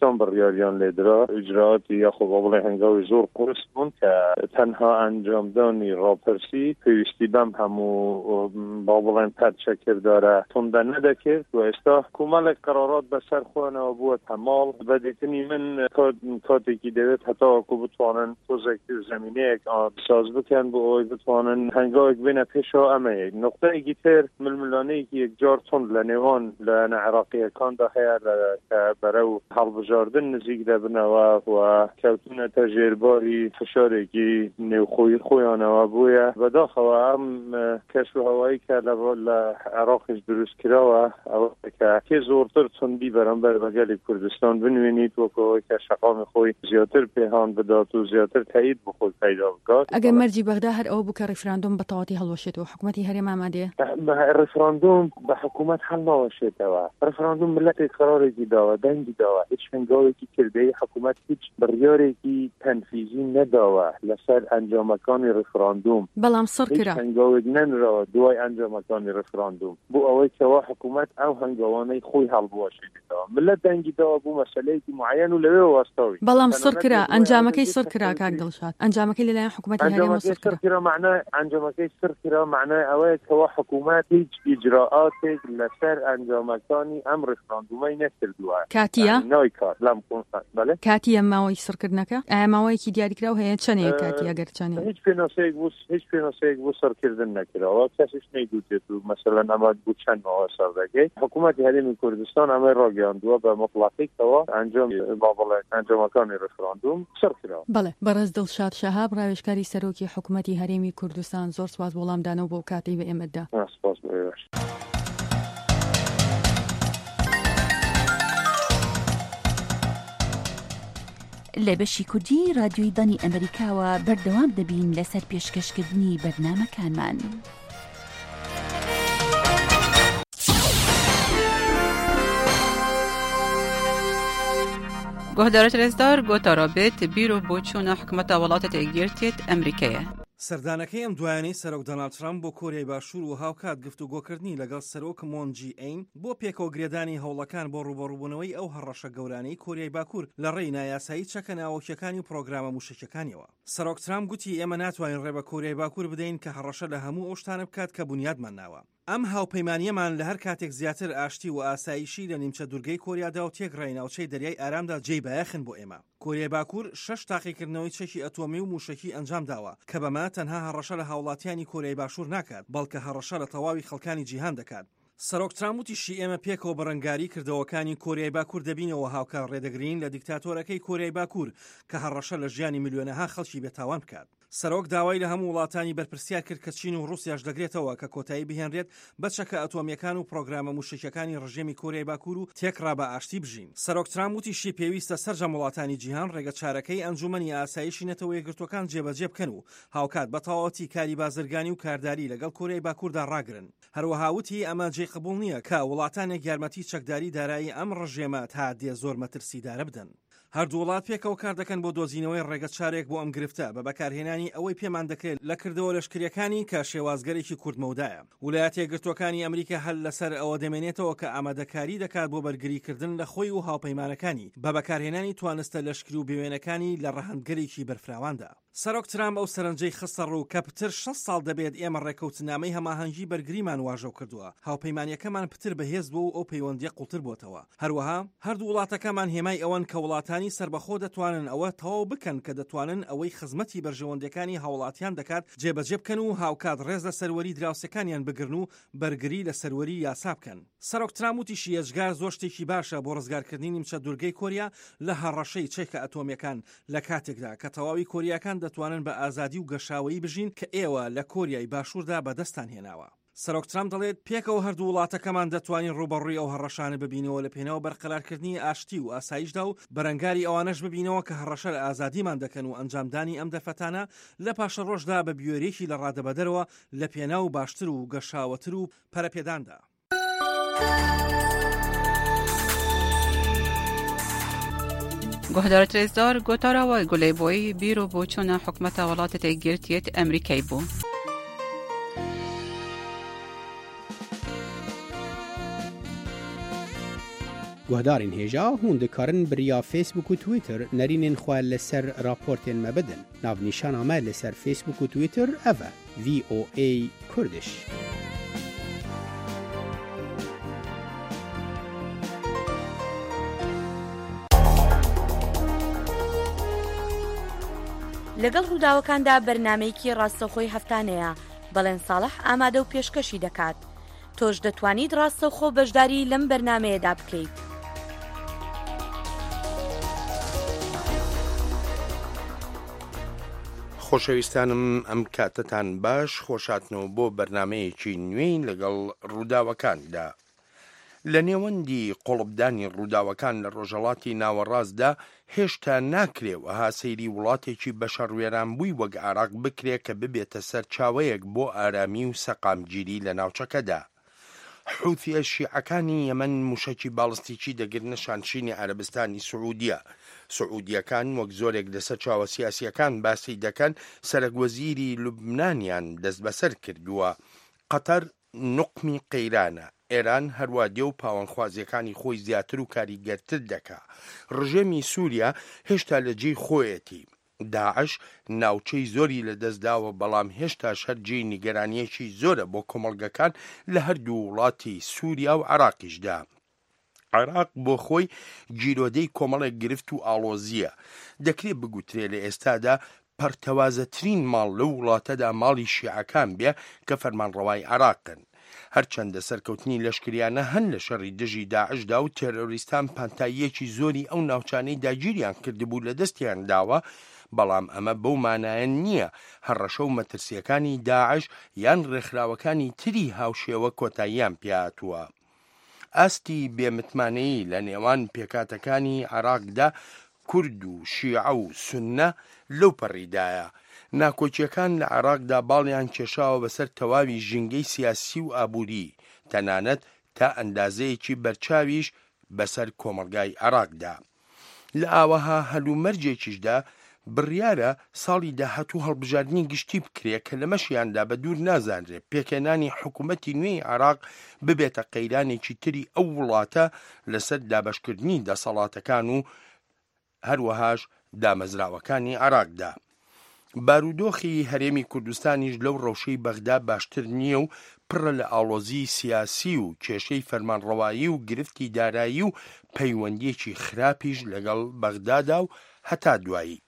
کوردستان بڕیاریان لێدرا ئیجراعاتی یاخۆ با بڵێ هەنگاوی زۆر قورس بوون کە تەنها ئەنجامدانی ڕاپرسی پێویستی بەم هەموو با بڵێن پەرچەکردارە توندە نەدەکرد و ئێستا کۆمەڵێک قەرارات بەسەر خۆیانەوە بووە تەماڵ بەدیتنی من کاتێکی دەوێت هەتاوەکو بتوانن تۆزێکی زەمینەیەک بساز بکەن بۆ ئەوەی بتوانن هەنگاوێک بێنە پێشەوە ئەمەیەک نقطەیەکی تر ململانەیەکی یەکجار تند لە نێوان لە عێراقیەکاندا هەیە کە بەرەو هەڵبژاردن نزیک دەبنەوە و کەوتونەتە ژێرباری فشارێکی نێوخۆیی خۆیانەوە بووە بەداخەوە ئەم کەشف و هەوایی کە لە عێراقیش دروست کراوە ئەوە کە زۆرتر توندی بەرامبەر بەگەلی کوردستان بنوێنیت وەکەوەی کە شەقامی خۆی زیاتر پێهان بدات و زیاتر تایید بخۆی پیدا بکات ئەگەر مەرجی بەغدا هەر ئەوە بوو کە ڕیفراندۆم بە تەواوەتی هەڵوەشێتەوە حکوومەتی هەرێم ئامادەیە ڕیفراندۆم بە حکوومەت هەڵ ناوەشێتەوە ڕیفراندۆم ملەتێک قەرارێکی داوە دەنگی داوە هیچ هەنگاوێکی کردەی حکوومەت هیچ بڕیارێکی تەنفیزی نەداوە لەسەر ئەنجامەکانی ڕیفراندۆم بەڵام سڕ کرا هەنگاوێک نەنراوە دوای ئەنجامەکانی ڕیفراندۆم بۆ ئەوەی کەوا حکوومەت ئەو هەنگاوانەی خۆی هەڵبوەشێتەوە ملەت دەنگی داوە بوو مەسەلەیەکی معەن و لەوێ واستاوی بەڵام سڕ کرا ئەنجامەکەی سڕ کرا کاک دڵشاد ئەنجامەکەی لەلایەن حکوومەتی هەرێمە سڕ کرا معنای ئەنجامەکەی سڕ کرا معنای ئەوەیە کەوا حکوومەت هیچ ئیجراعاتێک لەسەر ئەنجامەکانی ئەم ڕیفراندۆمەی نەکردووە کاتیە ناوی کار لەم کۆنفرانس بەڵێ کاتیە ماوەی سڕکردنەکە ئایا ماوەیەکی دیاریکراو هەیە چەندەیە کاتی ئەگەر چەندێک هیچ پێناسەیەک بۆ سەرکردن نەکراوە کەسیش نەیگوتێت و مەسەلەن ئەمە بوو چەند ماوە سەر دەکەیت حکوومەتی هەرێمی کوردستان ئەمەی ڕاگەیاندووە بە مەطلقیکەوە ئەنجامەکانی ڕیفراندۆم سەر کراوە بەڵێ بەڕێز دڵشاد شەهاب ڕاوێژکاری سەرۆکی حکوومەتی هەرێمی کوردستان زۆر سواز بۆ وەڵامدانەوە بۆ کاتی بە ئێمەدا سپاس بەێش لە بەشی کوردی رادیۆی دانی ئەمریکاوە بەردەوام دەبین لەسەر پێشکەشکردنی بەرنامەکانمان. گۆهدارە رێزدار گۆتارا بێت بیرۆ بۆ چوونە حکومەتە وڵاتە تێگیرتێت ئەمریکایە. سەردانەکەی ئەم دوایانەی سەرۆک دۆناڵد ترامپ بۆ کۆریای باشوور و هاوکات گفتوگۆکردنی لەگەڵ سەرۆک مون جی ئین بۆ پێکەوە گرێدانی هەوڵەکان بۆ ڕوبەڕووبوونەوەی ئەو هەڕەشە گەورانەی کۆریای باکوور لە ڕێی نایاسایی چەکە ناوەکیەکانی و پرۆگرامە موشکەکانیەوە. سەرۆک ترامپ گوتی ئێمە ناتوانین ڕێ بە کۆریای باکوور بدەین کە هەڕەشە لە هەموو ئەو شتانە بکات کە بنیادمان ناوە. ئەم هاوپەیمانیەمان لە هەر کاتێک زیاتر ئاشتی و ئاسایشی لە نیمچە دوورگەی کۆریادا و تێکڕای ناوچەی دەریای ئارامدا جێی بایەخن بۆ ئێمە. کۆریای باکوور 6 تاقیکردنەوەی چەکی ئەتۆمی و موشکی ئەنجام داوە کە بەمە تەنها هەڕەشە لە هاوڵاتیانی کۆریای باشوور ناکات بەڵکە هەڕەشە لە تەواوی خەڵکانی جیهان دەکات. سەرۆک ترامپ وتیشی ئێمە پێکەوە بەڕەنگاری کردەوەکانی کۆریای باکوور دەبینەوە هاوکار ڕێدەگرین لە دیکتاتۆرەکەی کۆریای باکوور کە هەڕەشە لە ژیانی میلیۆنەها خەڵکی بێتاوان بکات. سەرۆک داوای لە هەموو وڵاتانی بەرپرسیار کرد کە چین و رووسیاش دەگرێتەوە کە کۆتایی بهێنرێت بە چەکە ئەتۆمیەکان و پرۆگرامە موشکەکانی ڕژێمی کۆریای باکوور و تێکڕا بە ئاشتی بژین. سەرۆک ترامپ وتیشی پێویستە سەرجەم وڵاتانی جیهان ڕێگە چارەکەی ئەنجومەنی ئاسایشی نەتەوە یەکگرتوەکان جێبەجێ بکەن و هاوکات بە تەواوەتی کاری بازرگانی و کارداری لەگەڵ کۆریای باکووردا ڕاگرن. هەروەها وتی ئەمە جێی قبول نییە کە وڵاتانێک یارمەتی چەکداری دارایی ئەم ڕژێمە تا دێ زۆر مەترسیدارە بدەن. هەردوو وڵات پێکەوە کار دەکەن بۆ دۆزینەوەی ڕێگە چارێک بۆ ئەم گرفتە بە بەکارهێنانی ئەوەی پێمان دەکرێت لە کردەوە لەشکریەکانی کە شێوازگەرێکی کورتمەودایە. ویلایەتە یەکگرتووەکانی ئەمریکا هەل لەسەر ئەوە دەمێنێتەوە کە ئامادەکاری دەکات بۆ بەرگریکردن لە خۆی و هاوپەیمانەکانی بە بەکارهێنانی توانستە لەشکری و بوێنەکانی لە ڕەهەندگەرێکی بەرفراواندا. سەرۆک ترامپ ئەو سەرنجەی خستە ڕوو کە پتر 6 ساڵ دەبێت ئێمە ڕێکەوتنامەی هەماهەنگی بەرگریمان واژەو کردووە. هاوپەیمانیەکەمان پتر بەهێز بوو ئەو پەیوەندیە قوڵتر بۆتەوە. هەروەها هەردوو وڵاتەکەمان هێمای ئەوەن کە وڵاتانی سربەخۆ دەتوانن ئەوە تەواو بکەن کە دەتوانن ئەوەی خزمەتی بەرژەوەندەکانی هاوڵاتیان دەکات جێبەجێ بکەن و هاوکات ڕێز لە سەروەری دراوسەکانیان بگرن و بەرگری لە سەروەری یاسا بکەن. سەرۆک ترامپ وتیشی ئەجگار زۆر شتێکی باشە بۆ ڕزگارکردنی نیمچە دوورگەی کۆریا لە هەڕەشەی چێکە ئەتۆمیەکان لە کاتێکدا کە تەواوی کۆریاکان دەتوانن بە ئازادی و گەشاوەیی بژین کە ئێوە لە کۆریای باشووردا بەدەستان هێناوە. سەرۆک ترامپ دەڵێت پێکەوە هەردوو وڵاتەکەمان دەتوانین ڕوبەڕووی ئەو هەڕەشانە ببینەوە لە پێنەوە بەرقەرارکردنی ئاشتی و ئاسایشدا و بەرەنگاری ئەوانەش ببینەوە کە هەڕەشە لە ئازادیمان دەکەن و ئەنجامدانی ئەم دەفەتانە لە پاشە ڕۆژدا بە بیۆرێکی لە ڕادەبەدەرەوە لە پێنا و باشتر و گەشاوەتر و پەرەپێداندا. گۆهدارە رێزدار گۆتاراوای گولەیبۆی بیرۆ بۆ چوونە حکومەتە وڵاتە تێگیرتێت ئەمریکای بوو. گهدارین هێژا هون دikarin biriya Facebook û Twitter nerînên xwe li ser raportên me bidin. Navnîşana me li ser Facebook û Twitter ev e VOA Kurdish. لەگەڵ ڕووداوەکاندا بەرنامەیەکی ڕاستەوخۆی هەفتانەیە بەڵێن ساڵح ئامادە و پێشکەشی دەکات. تۆش دەتوانیت ڕاستەوخۆ بەشداری لەم بەرنامەیەدا بکەیت. خۆشەویستانم ئەم کاتتان باش خۆشاتنەوە بۆ بەرنمەیەکی نوێی لەگەڵ ڕووداوەکاندا. لە نێوەندی قوڵبدانی ڕووداوەکان لە ڕۆژهەڵاتی ناوەڕاستدا هێشتا ناکرێوەها سەیری وڵاتێکی بەشەڕوێرانبووی وەک عێراق بکرێت کە ببێتە سەر چاوەیەک بۆ ئارامی و سەقامگیری لە ناوچەکەدا. حوثیە شیعەکانی یەمەن موشەکی باڵستیکی دەگرنە شانشینی عەرەبستانی سعودیە. سعودیەکان وەک زۆرێک لەسەر چاوە سیاسیەکان باسی دەکەن سەرەکوەزیری لوبنانیان دەست بەسەر کردووە. قەتەر نوقمی قەیرانە. ئێران هەروە دێ و پاوەنخوازیەکانی خۆی زیاتر و کاریگەرتر دەکا. ڕژێمی سووریا هێشتا لە جێی خۆیەتی. داعش ناوچەی زۆری لە دەستداوە بەڵام هێشتا شەرجی نیگەرانیەکی زۆرە بۆ کۆمەڵگەکان لە هەردوو وڵاتی سووریا و عێراقیشدا. عێراق بۆ خۆی گیرۆدەی کۆمەڵێک گرفت و ئاڵۆزیە. دەکرێت بگوترێ لە ئێستادا پەرتەوازەترین ماڵ لە وڵاتەدا ماڵی شیعەکان بێ کە فەرمانڕەوای عێراقن. هەرچەندە سەرکەوتنی لەشکریانە هەن لە شەڕی دژی داعشدا و تێرۆریستان پانتاییەکی زۆری ئەو ناوچانەی داگیریان کردبوو لە دەستیان داوە، بەڵام ئەمە بەو مانایە نییە هەڕەشە و مەترسیەکانی داعش یان ڕێکخراوەکانی تری هاوشێوە کۆتاییان پێهاتووە. ئاستی بێمتمانەیی لە نێوان پێکاتەکانی عێراقدا کورد و شیعە و سوننە لەو پەڕیدایە. ناکۆچیەکان لە عێراقدا باڵیان کێشاوە بەسەر تەواوی ژینگەی سیاسی و ئابووری، تەنانەت تا ئەندازەیەکی بەرچاویش بەسەر کۆمەلگای عێراقدا. لە ئاوەها هەلومەرجێکیشدا بڕیارە ساڵی داهاتوو هەڵبژاردننی گشتی بکرێت کە لە مەشیاندا بە دوور نازانرێت پێکێنانی حکوومەتی نوێی عێراق ببێتە قەیرانێکی تری ئەو وڵاتە لەسەر دابەشکردنی دەسەڵاتەکان و هەروەهاش دامەزراوەکانی عێراقدا. بارودۆخی هەرێمی کوردستانیش لەو ڕەوشەی بەغدا باشتر نییە و پڕە لە ئاڵۆزی سیاسی و کێشەی فەرمانڕەوایی و گرفتی دارایی و پەیوەندیەکی خراپیش لەگەڵ بەغدادا و هەتا دوایی.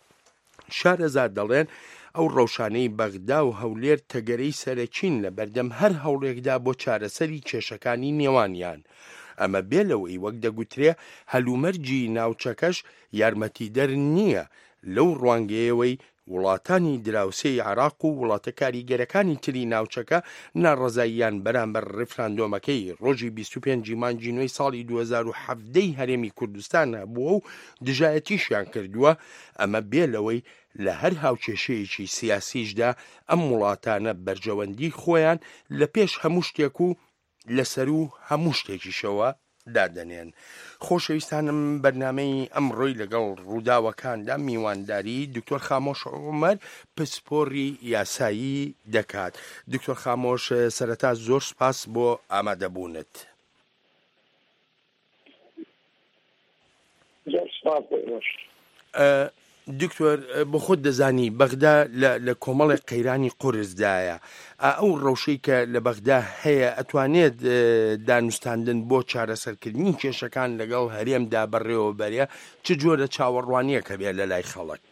شارەزاد دەڵێن ئەو ڕەوشانەی بەغدا و هەولێر تەگەرەی سەرەکین لە بەردەم هەر هەوڵێکدا بۆ چارەسەری کێشەکانی نێوانیان. ئەمە بێ لەوەی وەک دەگوترێ هەلومەرجی ناوچەکەش یارمەتیدەر نییە لەو ڕوانگەیەوەی وڵاتانی دراوسێی عێراق و وڵاتە کاریگەرەکانی تری ناوچەکە ناڕەزاییان بەرامبەر ڕێفراندۆمەکەی ڕۆژی 25 مانگی نوێی ساڵی 2017 هەرێمی کوردستان بووە و دژایەتیشیان کردووە. ئەمە بێ لەوەی لە هەر هاوکێشەیەکی سیاسیشدا ئەم وڵاتانە بەرژەوەندی خۆیان لە پێش هەموو شتێک و لەسەر و هەموو شتێکیشەوە دادەنێن. خۆشەویستانم بەرنامەی ئەمڕۆی لەگەڵ ڕووداوەکاندا میوانداری دکتۆر خامۆش عومەر پسپۆڕی یاسایی دەکات. دکتۆر خامۆش سەرەتا زۆر سپاس بۆ ئامادەبوونت. دکتۆر بۆ خۆت دەزانی بەغدا لە کۆمەڵی قەیرانی قورسدایە. ئەو ڕەوشەی کە لە بەغدا هەیە ئەتوانێت دانوستاندن بۆ چارەسەرکردنی کێشەکان لەگەڵ هەرێمدا بەڕێوە بەرێ چ جۆرە چاوەڕوانیە کە بێت لە لای خەڵک؟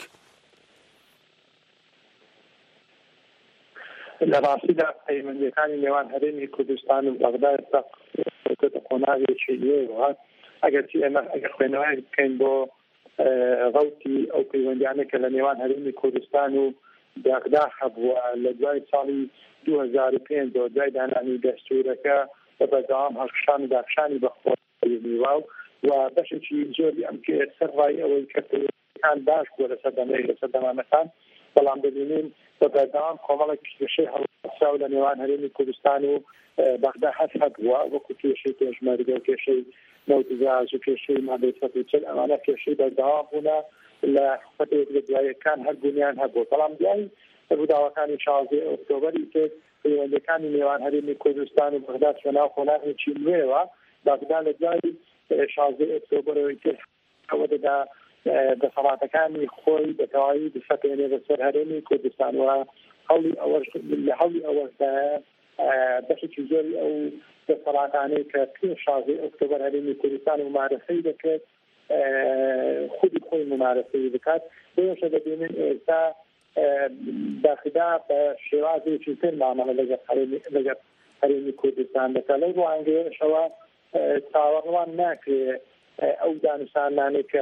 لە ڕاستیدا پەیوەندیەکانی نێوان هەرێمی کوردستان و بەغدا قۆناغێکی نوێوە. ئەگەرچی ئێمە ئەگەر خوێنەوەی بکەین بۆ ڕوتی ئەو پەیوەندیانە کە لە نێوان هەرێمی کوردستان و بەغدا هەبووە لە دوای ساڵی 2005 دوای دانانی دەستورەکە بە بەردەوام هەڵکشان و داخشانی بەخۆیەوە و بەشێکی زۆری ئەم سەر ڕای ئەوەی کە پەیوەندیەکان باش بووە لەسەر دەمانەکان، بەڵام دەبینین بە بەردەوام کۆمەڵێک کێشەی هەڵسا لە نێوان هەرێمی کوردستان و بەغدا هەبووە وەکو کێشەی پێشمەرگە و کێشەی نەوتزاج و کێشەی مادەی سەد ئەمانە کێشەی بەردەوام بوونە لە حکومەتێک لە دواییەکان هەر بوونیان هەبوو. بەڵام دوای ڕووداوەکانی 16 ئۆکتۆبەری تر پەیوەندیەکانی نێوان هەرێمی کوردستان و بەغدا چۆناو خۆناغێکی نوێوە. بەغدا لە دوای 16 ئۆکتۆبرەوەی تر ئەوە دەدا دەسەڵاتەکانی خۆی بەتەواوی بسەپێنێ بەسەر هەرێمی کوردستان و هەوڵی ئەوەشدا بەشێکی زۆری ئەو دەسەڵاتانەی کە پێش 16 ئۆکتۆبر هەرێمی کوردستان ممارەسەی دەکرد خودی خۆی ممارەسەی بکات بۆیەشە دەبینن ئێستا داخدا بە شێوازێکی تر مامەڵە لەگەڵ هەرێمی کوردستان دەکات لەو ڕوانگەیەشەوە چاوەڕوان ناکرێت ئەو دانیشتانانەی کە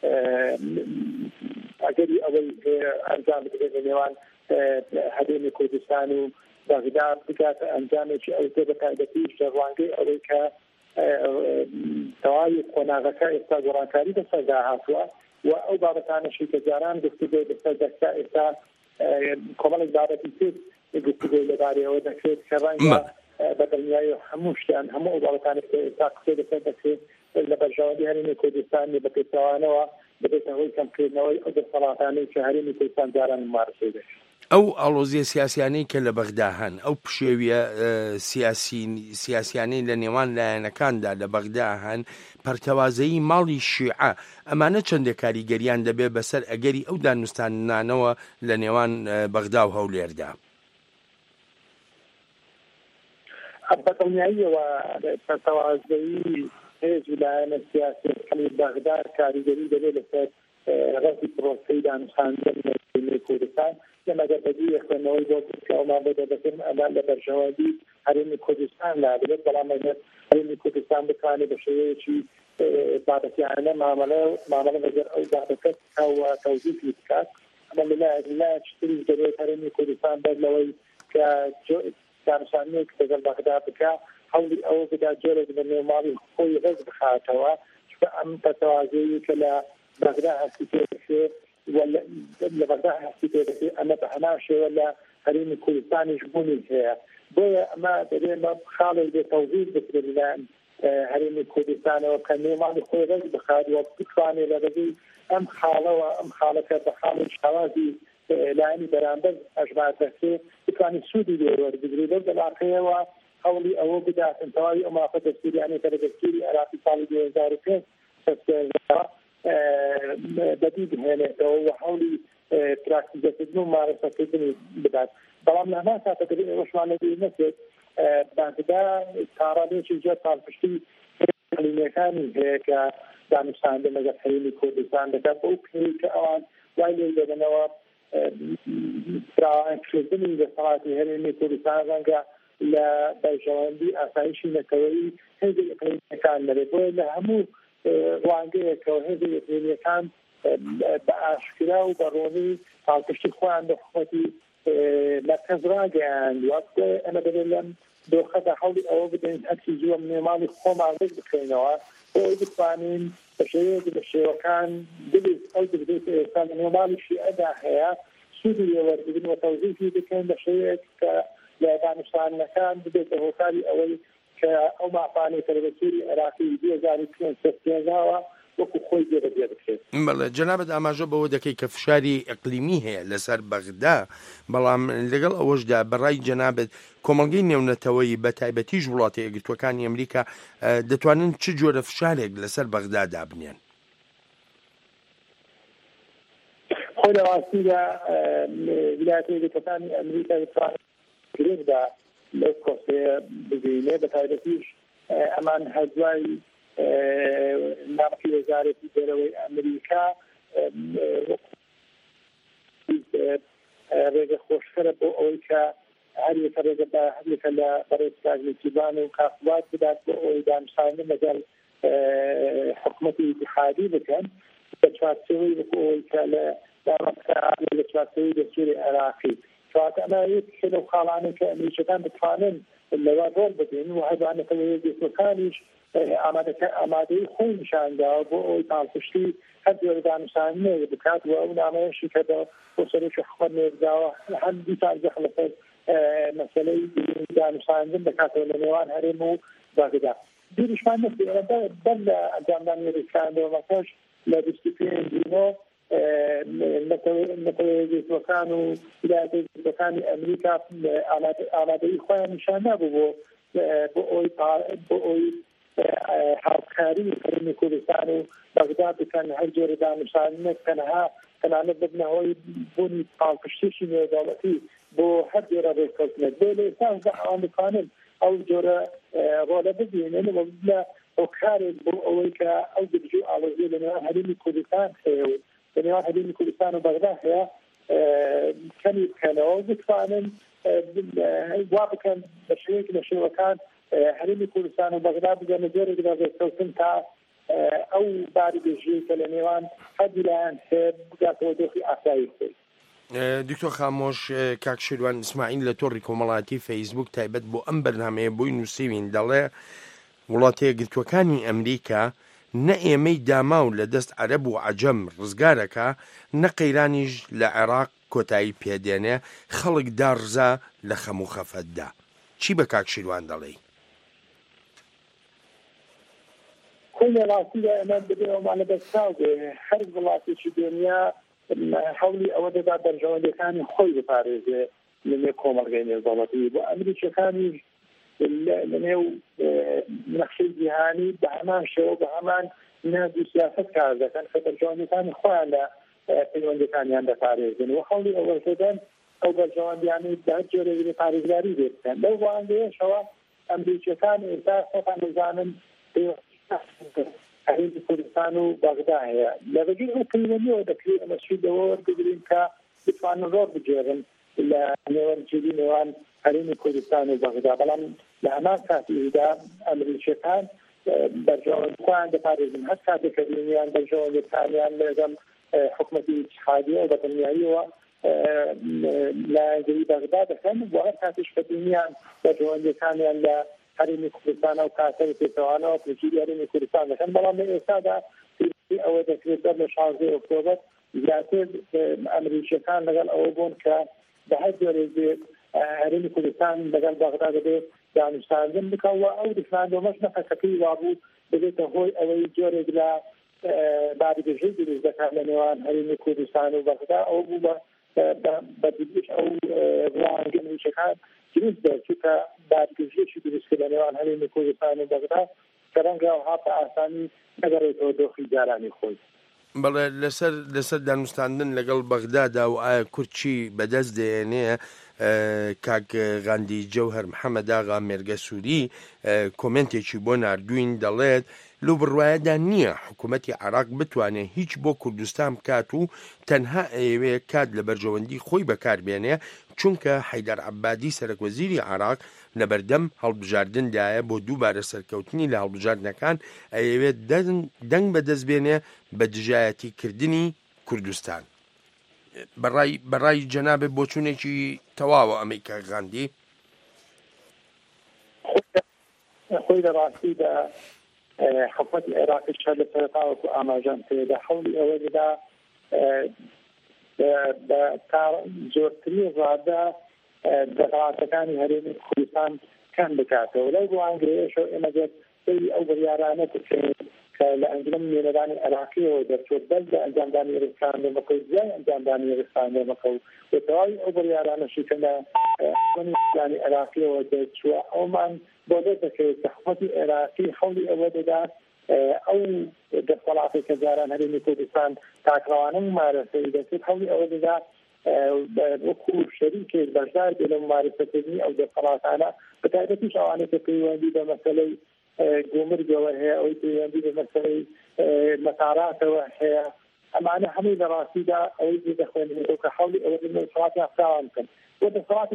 ئەگەری ئەوەی ئەنجام بدرێت لە نێوان هەرێمی کوردستان و داخدا بکاتە ئەنجامێکی ئەو تێ بەتایبەتیش لە ڕوانگەی ئەوەی کە تەواوی قۆناغەکە ئێستا گۆڕانکاری بەسەردا هاتووە و ئەو بابەتانەشی کە جاران گفتوگۆی بەسەر دەستا ئێستا کۆمەڵێک بابەتی تر گفتوگۆی لەبارەیەوە دەکرێت کە ڕەنگە بەدڵنیایی هەموو شتیان هەموو ئەو بابەتانێک کە ئێستا قسەی بەسەر دەکرێت لە بەرژەوەندی هەرێمی کوردستان بە پێچەوانەوە ببێتە هۆی کەمکردنەوەی ئەو دەسەڵاتانەی کە هەرێمی کوردستان جاران ممارەسەی دەکرێت. ئەو ئاڵۆزیە سیاسیانەی کە لە بەغدا هەن ئەو پشێویە سیاسیانەی لە نێوان لایەنەکاندا لە بەغدا هەن پەرتەوازەیی ماڵی شیعە ئەمانە چەندێک کاریگەریان دەبێت بەسەر ئەگەری ئەو دانوستانانەوە لە نێوان بەغدا و هەولێردا. بەدڵنیاییەوە پەرتەوازەیی هێز و لایەنە سیاسیەکانی بەغدا کاریگەری دەبێت لەسەر ڕەتی پرۆسەی دانوستاندن لە کوردستان لەمەگەر بەدی خوێندنەوەی بۆ بکەومان بۆ دەبێتن ئەمان لە بەرژەوەندی هەرێمی کوردستان لابێت بەڵام هەرێمی کوردستان بتوانێت بە شێوەیەکی بابەتیانە مامەڵە لەگەر ئەو بابەتە تەوزیفی بکات ئەمە لەلایەک تریش دەبێت هەرێمی کوردستان بەر لەوەی کە دانوستانێک لەگەڵ بەغدا بکە هەوڵی ئەوە بدا جۆرێک لە نێوماڵی خۆی ڕێز بخاتەوە چکە ئەم پەرتەوازەیە کە لە بەغدا هەستی پێدەکرێت لە بەغدا هەستی پێدەکرێت ئەمە بە هەمان شێوە لە هەرێمی کوردستانیش بوونی هەیە بۆیە ئەمە دەبێت خاڵێک بێ تەوزیف بکرێت لە هەرێمی کوردستانەوە کە نێوماڵی خۆی ڕێز بخات و بتوانێت لە بەدەی ئەم خاڵەکە بە خاڵی شاوازی لایەنی بەرامبەر ئەژمار دەکرێت بتوانێت سوودی لێ وەربگرێت لەو دەواقعەوە هەوڵی ئەوە بداتن تەواوی ئەو مافە دەستوریانەی کە لە دەستوری عێراقی ساڵی 2005 بەدی بهێنێتەوە و هەوڵی پراکتیزەکردن و مارەسەکردنی بدات بەڵام لە هەمان کاتە دەبێت ئەوەشمان لەبیر نەچێت بانکدا تاڕادێکی زۆر پاڵپشتی کەلیمەکانی هەیە کە دانوستاندن لەگەڵ هەرێمی کوردستان دەکات بۆ ئەو پێی کە ئەوان وای لێ دەبنەوە فراوانکردنی دەسەڵاتی هەرێمی کوردستان ڕەنگە لە بەرژەوەندی ئاسایشی نەتەوەیی هێزی ئیقلیمیەکان دەبێت بۆیە لە هەموو ڕوانگەیەکەوە هێزی ئیقلیمیەکان بە ئاشکرا و بە ڕۆنی پاڵپشتی خۆیان بە حکومەتی مرکز ڕاگەیاند ئەمە دەبێت لەم دۆخەدا هەوڵی ئەوە بدەین هەرچی زووە نێماڵی خۆمان ڕێک بکەینەوە بۆ ئەوی بتوانین بە شێوەیەکی بە شێوەکان ببێت ئەو دەبێت ئێستا لە نێماڵی شیعەدا هەیە سوودی لێوەربگرن و تەوزیفی بکەین بە شێوەیەک کە لە دانوستانەکان ببێتە هۆکاری ئەوەی کە ئەو مافانەی کە لە دەستوری عێراقی 2015 وەکو خۆی دێرەبێ بکرێت. بەڵێ جەنابەت ئاماژە بەوە دەکەی کە فشاری ئەقلیمی هەیە لەسەر بەغدا بەڵام لەگەڵ ئەوەشدا بەڕای جەنابەت کۆمەڵگەی نێونەتەوەی بە تایبەتیش وڵاتی یەکگرتووەکانی ئەمریکا دەتوانن چ جۆرە فشارێک لەسەر بەغدا دابنێن؟ خۆی لە ڕاستیدا ویلایەتە یەکگرتووەکانی ئەمریکا دەتوانێت گرنگدا لەو کۆسەیە بگەینێ بە تایبەتیش ئەمان هەرزوای ناوکی وەزارەتی دەرەوەی ئەمریکا ڕێگە خۆشکەرە بۆ ئەوەی کە هەریەکە ڕێگە بە هەریەکە لە بەڕێزکارێکیبان و کافوات بدات بۆ ئەوەی دانوستاندن لەگەڵ حکوومەتی ئیتحادی بکەن بە چوارچێوەی بۆ ئەوەی کە لە چوارچێوەی دەستوری عێراقی کەواتە ئەمە یەکێکە لەو خاڵانەی کە ئەمریکەکان بتوانن لەوە ڕۆڵ بدەین و هەردوانەکەوە یەکگرتووەکانیش ئامادەی خۆی نیشانداوە بۆ ئەوی پاڵپشتی هەر جۆرە دانوستاندنێ بکات و ئەو نامەیەشی کە بۆ سەرۆکی حکومەت نێرداوە هەندی تازە لەسەر مەسەلەی دانوستاندن دەکاتەوە لە نێوان هەرێم و بەغدا. بیریشمان نەکرد بەر لە ئەنجامدانی ڕێکخراندنەوەکەش لە 25 نەتەوەیەکگرتووەکان و ویلایەتە یەکگرتووەکانی ئەمریکا ئامادەی خۆیان نیشان نابوو بۆ ئەوی هاوکاری هەرێمی کوردستان و بەغدا بکەن هەر جۆرە دانیشتوانێک تەنانەت ببنەوەی بوونی پاڵپشتێکی نێودەوڵەتی بۆ هەر جۆرە ڕێککەوتنێک بۆ لە ئێستا ئەوان بتوانن ئەو جۆرە ڕۆلە ببینن و لە هۆکارێک بۆ ئەوەی کە ئەو گرژی و ئاڵۆزیە لە نێوان هەرێمی کوردستان هەیە و لە نێوان هەرێمی کوردستان و بەغدا هەیە کەمی بکەنەوە بتوانن وا بکەن بە شێوەیەک لە شێوەکان هەرێمی کوردستان و بەغدا بگەنە جۆرێک لە ڕێککەوتن تا ئەو باری بێژەیە کە لە نێوان هەردوو لایەن بگاتەوە دۆخی ئاسایی خۆی. دکتۆر خامۆش کاک شێروان ئیسماعیل لە تۆڕی کۆمەڵایەتی فەیسبوک تایبەت بۆ ئەم بەرنامەیە بۆی نووسیوین دەڵێ وڵاتە یەکگرتووەکانی ئەمریکا نە ئێمەی داما و لە دەست عەرەب و عەجەم ڕزگارەکە نە قەیرانیش لە عێراق کۆتایی پێدێنێ خەڵک دارزا لە خەم و خەفەتدا. چی بە کاک شێروان دەڵێ؟ كل راسية أمام بدأوا معنا بساوي حرب وڵاتی دنیا حولی ئەوە دەدا بەرژەوەندەکانی خۆی بپارێزێ لەنێو کۆمەڵگەی نێودەوڵەتی بۆ ئەمریکیەکانی لەنێو نەخشەی جیهانی بە هەمان شێوە بە هەمان ناوی سیاست کار دەکەن کە بەرژەوەندەکانی خۆیان لە پەیوەندەکانیان دەپارێزن و خەڵی ئەوەشدەن ئەو بەرژەوەندیانەی بە هەر جۆرێکی پارێزگاری دێتکەن لەو ڕوانگەیەشەوە ئەمریکیەکان ئێستا خۆتان دەزانن هەرێمی کوردستان و بەغدا هەیە لە بەگیر ئەو پەیوەندیەوە دەکرێت ئەمەشیدەوە وەربگرین کە بتوانن ڕۆ بجێڕن لە نێوەرجێری نێوان هەرێمی کوردستان و بەغدا بەڵام لە هەمان کاتیدا ئەمریکیەکان بەرژەوەندەکان دەپارێزن هەر کاتێک کە بینیان بەرژەوەندەکانیان لەگەڵ حکوومەتی اتحادیە و بەتەنیاییەوە لایەنگەی بەغدا دەکەن بۆ هەر کاتێک کە بینیان بەرژەوەندەکانیان لە هەرێمی کوردستان و کاتەی پێچەوانەوە پێچیری هەرێمی کوردستان دەکەن بەڵام لە ئێستادا ئەوە دەکرێت لە 16 ئۆکتۆبەر زیاتر ئەمریکیەکان لەگەڵ ئەوە بوون کە بە هەر جۆرێک بێت هەرێمی کوردستان لەگەڵ بەغدا دەبێت دانیشتاندن بکەوە ئەو دەستاندۆمەش نەفەکەی وابوو دەبێتە هۆی ئەوەی جۆرێک لە بارگەژەی دروست دەکات لە نێوان هەرێمی کوردستان و بەغدا ئەو بوو بە دیش ئەو ڕوانگە ئەمریکیەکان دروست دەچووکە بارگەژێکی دروست کرد لە نێوان هەرێمی کوردستان و بەغدا کە ڕەنگە ئەوها بە ئاسانی نەگەڕێتەوە دۆخی جارانی خۆی. بەڵێ لەسەر دانوستاندن لەگەڵ بەغدادا و ئایا کورچی بەدەست دێنێ کاک غاندی جەوهەر محەممەد ئاغا مێرگە سووری کۆمنتێکی بۆ ناردوین دەڵێت لەو بڕواایەدا نییە حکوومەتی عێراق بتوانێت هیچ بۆ کوردستان بکات و تەنها ئەوێ کات لە بەرژەوەندی خۆی بەکاربێنێ چونکە حەیدەر عەبادی سەرۆکوەزیری عێراق لە بەردەم هەڵبژاردندایە بۆ دووبارە سەرکەوتنی لە هەڵبژاردنەکان ئەوێت دەنگ بەدەستبێنێ بە دژایەتیکردنی کوردستان. بەڕای جەنابێ بۆچوونێکی تەواوە ئەمەی کە غاندی خۆی لە ڕاستیدا حکوومەتی عێراقی شەر لە سەرەتاوەکو ئاماژان پێدا حەولی ئەوەدا بە زۆرترین ڕادا دەسەڵاتەکانی هەرێمی کوردستان کەم بکاتەوە لەو ڕوانگەیەشەوە ئێمە دەست ئەو بڕیارانە بکەین کە لە ئەنجومەن نوێنەرانی عێراقیەوە دەرچۆت بەس لە ئەنجامدانی ڕێکخراندنەوەکە و زیای ئەنجامدانی ڕێکخراندنەوەکە و بە تەواوی ئەو بڕیارانەشی کە لە ئەنجومەنی عێراقیەوە دەرچووە ئەومان بۆ دەکەوێت کە حکوومەتی عێراقی حەولی ئەوە دەدات ئەو دەسەڵاتی کە جاران هەرێمی کوردستان تاکڕەوانە ممارەسەی دەکرێت حەولی ئەوە دەدات وەکو شەریکێک بەشدار بێ لە ممارەسەکردنی ئەو دەسەڵاتانە بە تایبەتیش ئەوانەی کە پەیوەندی بە مەسەلەی گومرگەوە هەیە ئەوەی پەیوەندی بە مەسەلەی مەتاراتەوە هەیە ئەمانە هەمووی لە ڕاستیدا ئەوەی دەخوێنێتەوە کە حەولی ئەوە دەسەڵاتی فراوان بکەن بۆ دەسەڵاتی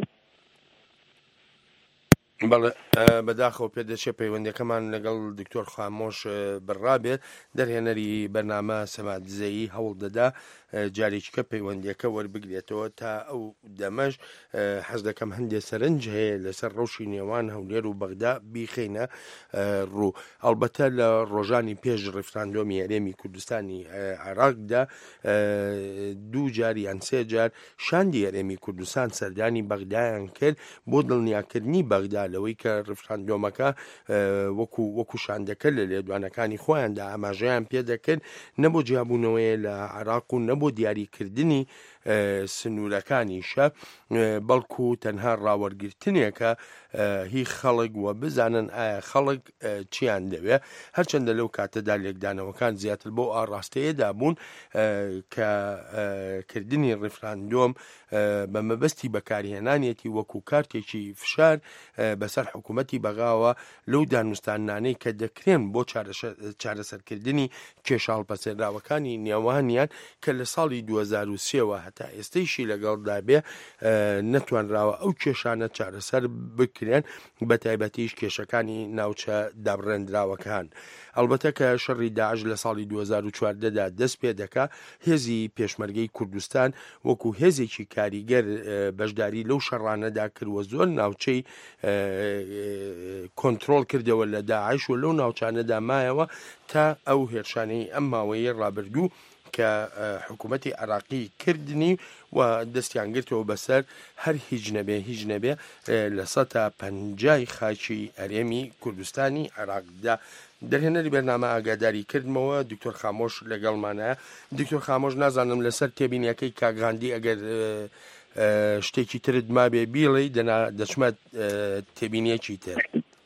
بەڵێ بەداخەوە پێدەچێ پەیوەندەکەمان لەگەڵ دکتۆر خامۆش بڕابێت دەرهێنەری بەرنامە سەمادزەیی هەوڵ دەدا جارێکیکە پەیوەندیەکە وەربگرێتەوە تا ئەو دەمەش حەز دەکەم هەندێک سەرنج هەیە لەسەر ڕەوشی نێوان هەولێر و بەغدا بیخینە ڕوو ئەلبەتە لە ڕۆژانی پێش ڕێفراندۆمی هەرێمی کوردستانی عێراقدا دوو جار یان سێ جار شاندی هەرێمی کوردستان سەردانی بەغدایان کرد بۆ دڵنیاکردنی بەغدا لەوەی کە ڕێفراندۆمەکە وەکو شاندەکە لە لێدوانەکانی خۆیاندا ئاماژەیان پێ دەکرد نەبۆ جیابوونەوەی لە عێراق و نەبۆ دیاریکردنی سنوورەکانیشە بەڵکو تەنها ڕاوەرگرتنێکە هی خەڵک و بزانن ئایا خەڵک چیان دەوێ هەرچەندە لەو کاتەدا لێکدانەوەکان زیاتر بۆ ئاڕاستەیەدا بوون کە کردنی ڕیفراندۆم بە مەبەستی بەکارهێنانێتی وەکو کارتێکی فشار بەسەر حکوومەتی بەغاوە لەو دانوستانانەی کە دەکرێن بۆ چارەسەرکردنی کێشاڵپەسێراوەکانی نێوانیان کە لە ساڵی 2023ەوە هەتا ئێستەیشی لەگەڵدا بێ نەتوانراوە ئەو کێشانە چارەسەر بکرێن بە تایبەتیش کێشەکانی ناوچە دابڕێنراوەکان. ئەلبەتە کە شەڕی داعش لە ساڵی 2014دا دەست پێ دەکا هێزی پێشمەرگەی کوردستان وەکو هێزێکی کاریگەر بەشداری لەو شەڕانەدا کردوە زۆر ناوچەی کۆنتڕۆڵ کردەوە لە داعش و لەو ناوچانەدا مایەوە تا ئەو هێرشانەی ئەم ماوەیە ڕابردوو کە حکوومەتی عراقی کردنی و دەستیان گرتەوە بەسەر هەر هیچ نەبێ لە 150 خاچی ئەرێمی کوردستانی عراقدا. دەرهێنەری بەرنامە ئاگاداری کردمەوە دکتۆر خامۆش لەگەڵمانە. دکتۆر خامۆش نازانم لەسەر تێبینیەکەی کاگاندی ئەگەر شتێکی ترت ما بێ بیڵێ دەچمە تێبینیەکی تر.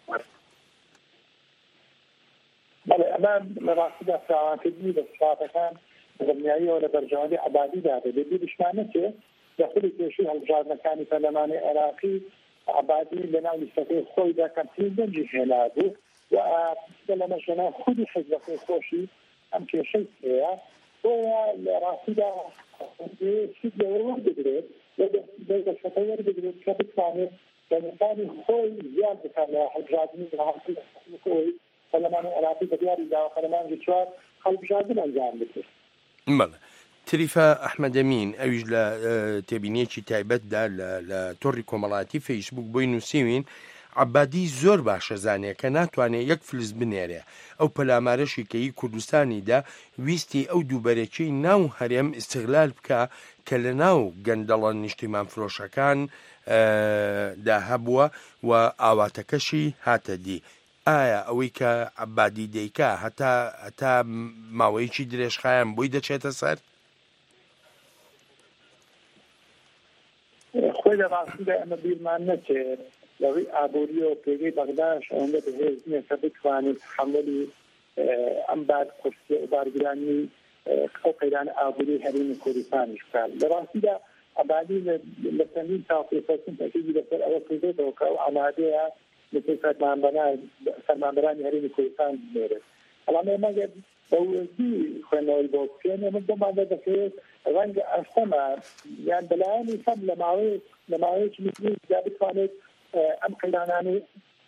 ئەمە لە ڕاستیدا فراوانکردنی دەسەڵاتەکان دڵنیاییەوە لە بەرژەوەندی عەبادیدا بێت بیرشمانە چێ دەخلی پێشووی هەڵبژاردنەکانی پەرلەمانی عێراقی عەبادی لە ناو لیستەکەی خۆیدا کەمترین دەنجی هێنا بوو و لە مەژەنە خودی حزبەکەی خۆشی ئەم کێشەی هەیە بۆیە لە ڕاستیدا چیت لەوە وەردەگرێت دەستەکە وەردەگرێت کە بتوانێت دەنگەکانی خۆی زیاد بکات لە هەڵبژاردنی خۆی پەرلەمانی عێراقی بە دیاری داوە پەرلەمانی چوار هەڵبژاردن ئەنجام بدرێت. تریفە ئەحمەدەمین ئەویش لە تێبینیەکی تایبەتدا لە تۆڕی کۆمەڵاتی فەیسبوک بۆی نووسیوین عەبادی زۆر باشە زانێ کە ناتوانێت یەک فلس بنێرێ ئەو پەلامارەشی کەی کوردستانیدا ویستی ئەو دووبەرێکی ناو هەرێم ئیستیغلال بکە کە لە ناو گەندەڵە نیشتیمان فرۆشەکان دا هەبووە و ئاواتەکەشی هاتە دی. ئایا ئەوەی کە عەبادی دەیکا هەتا ماوەیەکی درێژخایان بۆی دەچێتە سەر؟ خۆی لە ڕاستیدا ئەمە بیرمان نەچێت لەوەی ئابووری و پێگەی بەغداش ئەوەندە بەهێز نییە کە بتوانێت حەملی ئەم بارگرانی ئەو قەیران ئابووری هەرێمی کوردستانیش بکات. لە ڕاستیدا عەبادی لە چەندین ساڵ پێشەوە تەکیدی لەسەر ئەوە کردێتەوە کە ئەو ئامادەیە لەسەر فەرمانبەرانی هەرێمی کوردستان بنێرێت. بەڵام ئێمە بەوردی خوێندنەوەی بۆ بکەین ئێمە بۆماندا دەکەوێت ڕەنگە ئەستەمە یان بەلایانی کەم لە ماوەیەکی میتردا بتوانێت ئەم قەیرانانەی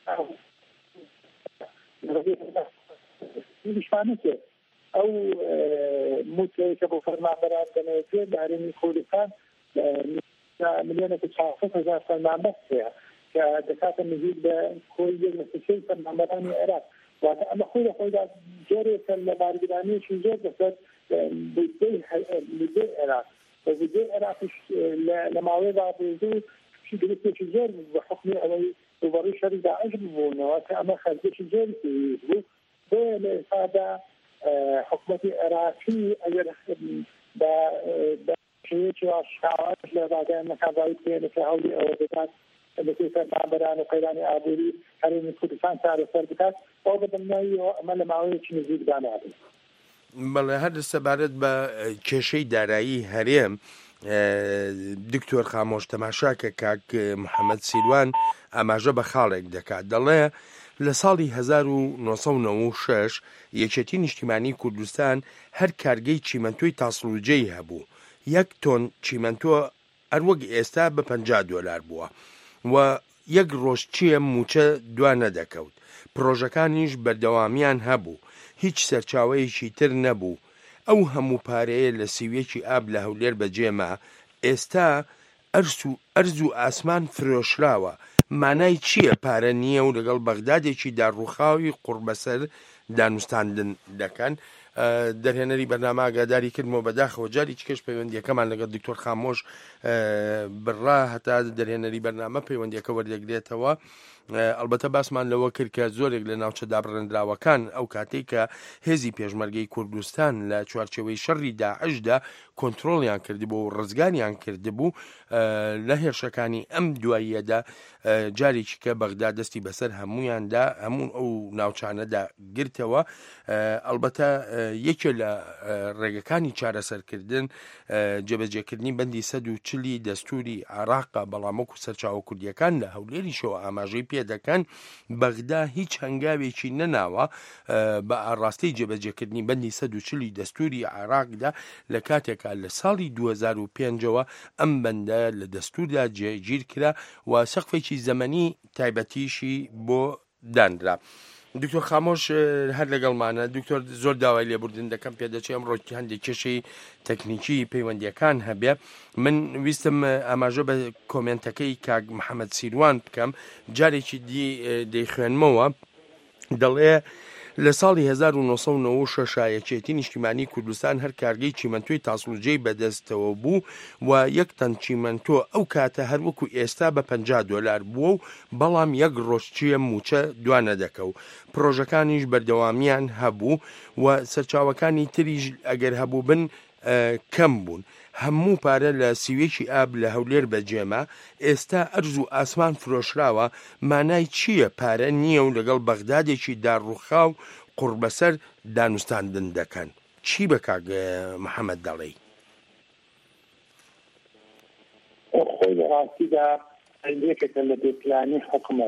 نیشانەکە ئەو موچەیە کە بۆ فەرمانبەران دەنێتێت لە هەرێمی کوردستان ملیۆنێکی 400,000 فەرمانبەر هەیە کە دەکاتە نزیک بە کۆی یەک لە سێ فەرمانبەرانی عێراق. واتە ئەمە خۆی جۆرێکە لە بارگرانیەکی زۆر بەسەر بودجەی عێراق و بودجەی عێراقیش لە ماوەی ڕابردوو گرفتێکی زۆر بە حکمی ئەوەی ڕوبەڕووی شەڕی داعش ببوونەوە کە ئەمە خەرجێکی زۆری بوو. بۆیە لە ئێستادا حکوومەتی عێراقی ئەگەر بە شێوەیەکی شاواز لە ڕاگەیانەکان ڕای پێێنێکە هەوڵی ئەوە دەکات لەسەر فەرمانبەران و قەیرانی ئابووری هەرێمی کوردستان چارەسەر بکات ئەو بەدڵنیاییەوە ئەمە لە ماوەیەکی نزیکدا نابێت. بەڵێ هەر سەبارەت بە کێشەی دارایی هەرێم دکتۆر خامۆش تەماشاکە کاک محەممەد سیروان ئاماژە بە خاڵێک دەکات دەڵێ لە ساڵی 1996 یەکێتی نیشتیمانی کوردستان هەر کارگەی چیمەنتۆی تاسڵوجەی هەبوو 1 تۆن چیمەنتۆ هەروەک ئێستا بە $50 بووە و یەک ڕۆژچیە موچە دوا نەدەکەوت. پرۆژەکانیش بەردەوامیان هەبوو هیچ سەرچاوەیەکی تر نەبوو. ئەو هەموو پارەیە لە سیوێکی ئاب لە هەولێر بەجێما ئێستا ئەرز و ئاسمان فرۆشراوە. مانای چییە پارە نییە و لەگەڵ بەغدادێکی داڕوخاوی قوربەسەر دانوستاندن دەکەن؟ دەرهێنەری بەرنامە ئاگاداری کردمەوە بەداخەوە جاری چکەش پەیوەندیەکەمان لەگەڵ دکتۆر خامۆش بڕا هەتا دەرهێنەری بەرنامە پەیوەندیەکە وەردەگرێتەوە. ئەلبەتە باسمان لەوە کرد کە زۆرێک لە ناوچە دابڕێنراوەکان ئەو کاتێک کە هێزی پێشمەرگەی کوردستان لە چوارچێوەی شەڕی داعشدا کۆنتترۆلیان کردبوو و ڕزگاریان کردبوو لە هێرشەکانی ئەم دواییەدا جارێکی کە بەغدا دەستی بەسەر هەمویاندا هەموو ئەو ناوچانەدا گرتەوە. ئەلبەتە یەکێ لە ڕێگەکانی چارەسەرکردن جێبەجێکردنی بەندی 140 دەستوری عێراقا، بەڵام وەکو سەرچاوە کوردیەکان لە هەولێریشەوە ئاماژەی پێ دەکەن بەغدا هیچ هەنگاوێکی نەناوە بە ئاڕاستی جێبەجێکردنی بەندی 140 دەستوری عێراقدا لە کاتێکا لە ساڵی 2005ەوە ئەم بەندە لە دەستوردا جێگیر کرا و سەقفێکی زەمەنی تایبەتیشی بۆ دانرا. دکتۆر خامۆش هەر لەگەڵمانە. دکتۆر زۆر داوای لێبوردن دەکەم پێدەچێ ئەمڕۆ هەندێک کێشەی تەکنیکی پەیوەندیەکان هەبێ. من ویستم ئاماژە بە کۆمنتەکەی کاک محەممەد سیروان بکەم، جارێکی دەیخوێنمەوە. دەڵێ لە ساڵی 1996 یەکێتی نیشتیمانی کوردستان هەر کارگەی چیمەنتۆی تاسڵوجەی بەدەستەوە بوو و یەک تەن چیمەنتۆ ئەو کاتە هەروەکو ئێستا بە $50 بووە و بەڵام یەک ڕۆژچیە موچە دوانە دەکەوت. پرۆژەکانیش بەردەوامیان هەبوو و سەرچاوەکانی تریش ئەگەر هەبوو بن کەم بوون. هەموو پارە لە سیوێکی ئاب لە هەولێر بەجێمە. ئێستا ئەرز و ئاسمان فرۆشراوە. مانای چییە؟ پارە نییە و لەگەڵ بەغدادێکی داڕوخاو قوربەسەر دانوستاندن دەکەن. چی بە کاک محەممەد دەڵێ؟ خۆی لە ڕاستیدا هەندێکێکە لە بێپلانی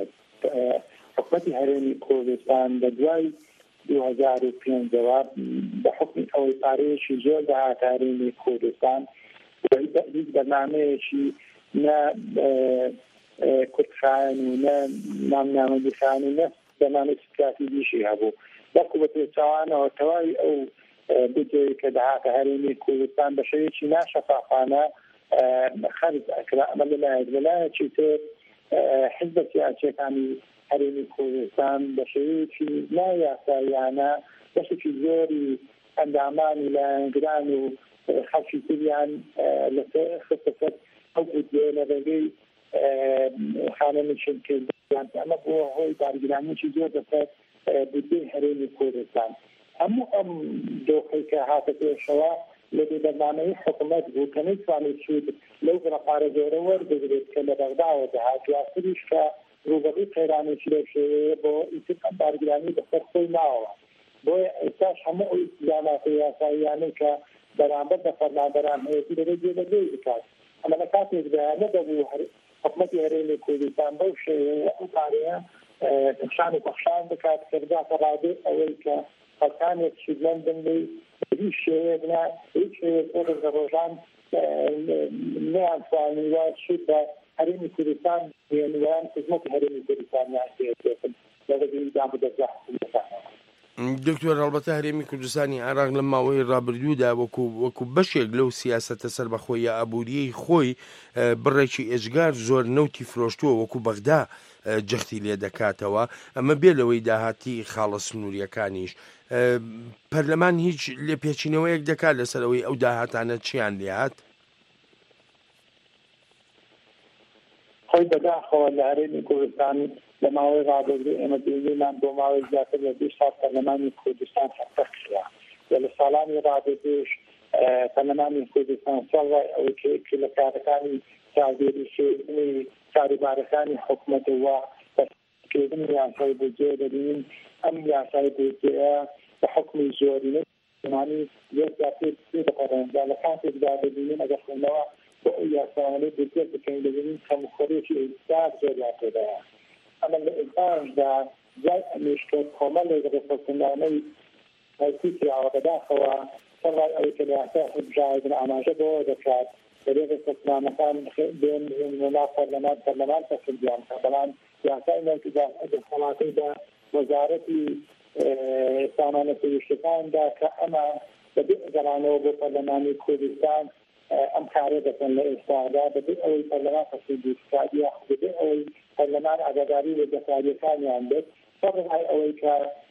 حکومەتی هەرێمی کوردستان لە دوای 2005ەوە بە حکمی ئەوەی پارەیەکی زۆر داهاتە هەرێمی کوردستان هیچ بەرنامەیەکی نە کوردخایەن و نە نامنامەندیخایەن و نە بەرنامەی استراتیژیشی هەبوو. بەڵکو بە پێچەوانەوە تەواوی ئەو بودجەیە کە داهاتە هەرێمی کوردستان بە شێوەیەکی ناشەفافانە خەرج ئەکرا. ئەمە لەلایەکی تر حزبە سیاسیەکانی هەرێمی کوردستان بە شێوەیەکی نایاساییانە بەشێکی زۆری ئەندامانی لایەنگران و خەڵکی تریان لەسەر خستەسەر ئەو بودجەیە لە ڕێگەی خانە نشینکردن. ئەمە بۆ هۆی بارگرانیی زۆر لەسەر بودجەی هەرێمی کوردستان. هەموو ئەم دۆخەی کە هاتە پێشەوە لە بەرنامەی حکومەت بوو کە نەیتوانێت سوود لەو گڕەپارە زۆرە وەردەگرێت کە لە بەغداوە دەهات. دواتریش کە ڕوبەڕووی قەیرانێکی لەو شێوەیە بۆ ئیتر ئەم بارگرانی بەسەر خۆی ماوە. بۆیە ئێستاش هەموو ئەو ئیسلاماتە یاساییانەی کە بەرامبەر بە فەرمانبەران هەیەتی لەبێت جێبەجێ بکات. ئەمە لە کاتێکدا نەدەبوو حکومەتی هەرێمی کوردستان بەو شێوەیە ئەو پارەیە شان و بەخشان بکات کە بداتە ڕادێ ئەوەی کە خەڵکانێک شیدلەن بنبێ هیچ شێوەیەک هیچ شێوەیەک ڕۆژان نەیانتوانی وا سوود بە هەرێمی کوردستان وێنوان خزمەتی هەرێمی کوردستان ناسێتن لەبەری دامودەرگا حکومەتانەوە. دکتۆر هەڵبەتە هەرێمی کوردستانی عێراق لە ماوەی ڕابردوودا وەکو بەشێک لەو سیاسەتە سەربەخۆی یا ئابووریەی خۆی بڕێکی ئێجگار زۆر نەوتی فرۆشتووە وەکو بەغدا جەختی لێ دەکاتەوە. ئەمە بێ لەوەی داهاتی خاڵە سنووریەکانیش پەرلەمان هیچ لێ پێچینەوەیەک دەکات لەسەرەوەی ئەو داهاتانە چیان لێهات؟ خۆی بەداخەوە لە هەرێمی کوردستان لە ماوەی ڕابردوو ئێمە بینیمان بۆ ماوەی زیاتر لە 2 ساڵ پەرلەمانی کوردستان حقەقرا و لە ساڵانی ڕابردووش پەرلەمانی کوردستان سەڵای ئەوەی کە لە کارەکانی چاودێریکردنی کاروبارەکانی حکومەتەوە بەکردنی یاسای بودجێ دەبینین. ئەم یاسای بودجێیە بە حکمی زۆرینە زمانی زۆر زیاتر دەپەڕێندا. لە کاتێکدا دەبینین ئەگەر خوێنەوە بۆ ئەو یاساوانەی بودجێ بکەین دەبینین کەموخۆرێکی ئێستار زۆر یاتێدایە. ئەمە لە ئێستاشدا جای ئەمێشکرد کۆمەڵێک ڕێپەرسەندانەی هەرکوتیاوە بەداخەوە سەڵای ئەوەی کە لە یاسای حزبژاردن ئاماژە بۆەوە دەکات بەبێ ڕێپەرسەندانەکان بێن ناو پەرلەمان تەسەدیان کە بەڵام یاسای دەسەڵاتیدا وەزارەتی سامانە پێویستەکاندا کە ئەمە بەبێ ئەگەڕانەوە بۆ پەرلەمانی کوردستان ئەم کارە دەکەن لە ئێستادا بەبێ ئەوەی پەرلەمان تەسەدی بکات یا بەبێ ئەوەی پەرلەمان ئاگاداری لە دەسەڵاتیەکانیان بێت سەرڕای ئەوەی کە